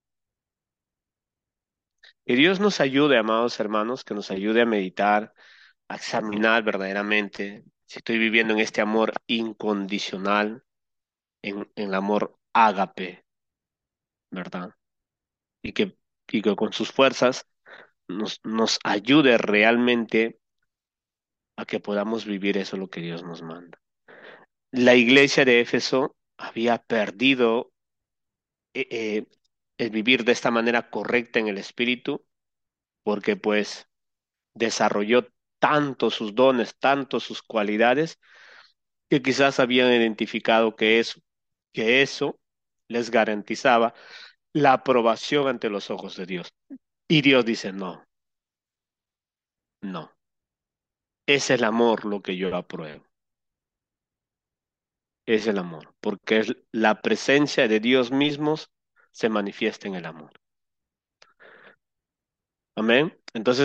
Que Dios nos ayude, amados hermanos, que nos ayude a meditar, a examinar verdaderamente si estoy viviendo en este amor incondicional, en el amor ágape, ¿verdad? Y que con sus fuerzas nos ayude realmente a que podamos vivir eso lo que Dios nos manda. La iglesia de Éfeso había perdido eh, eh, el vivir de esta manera correcta en el espíritu, porque pues desarrolló tanto sus dones, tanto sus cualidades, que quizás habían identificado que eso les garantizaba la aprobación ante los ojos de Dios. Y Dios dice, no, no, es el amor lo que yo apruebo, es el amor, porque es la presencia de Dios mismos se manifiesta en el amor. Amén. Entonces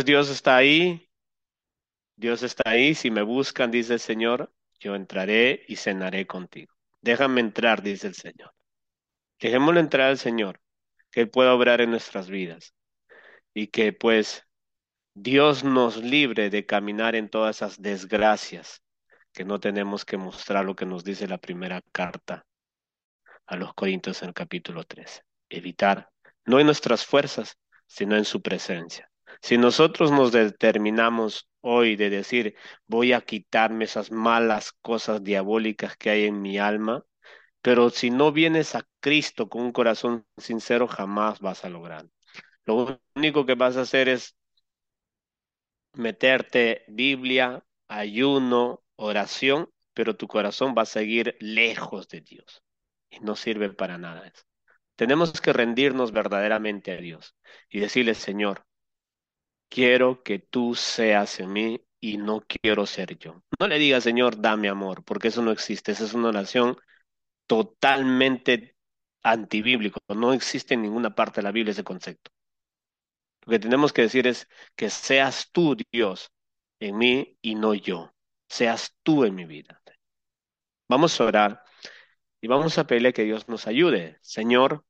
Dios está ahí, si me buscan, dice el Señor, yo entraré y cenaré contigo. Déjame entrar, dice el Señor. Dejémosle entrar al Señor, que Él pueda obrar en nuestras vidas y que pues Dios nos libre de caminar en todas esas desgracias, que no tenemos que mostrar lo que nos dice la primera carta a los Corintios en el capítulo 13. Evitar no en nuestras fuerzas, sino en su presencia. Si nosotros nos determinamos hoy de decir, voy a quitarme esas malas cosas diabólicas que hay en mi alma, pero si no vienes a Cristo con un corazón sincero, jamás vas a lograr. Lo único que vas a hacer es meterte Biblia, ayuno, oración, pero tu corazón va a seguir lejos de Dios y no sirve para nada eso. Tenemos que rendirnos verdaderamente a Dios y decirle, Señor, quiero que tú seas en mí y no quiero ser yo. No le digas, Señor, dame amor, porque eso no existe. Esa es una oración totalmente antibíblico. No existe en ninguna parte de la Biblia ese concepto. Lo que tenemos que decir es que seas tú, Dios, en mí y no yo. Seas tú en mi vida. Vamos a orar y vamos a pedirle que Dios nos ayude. Señor,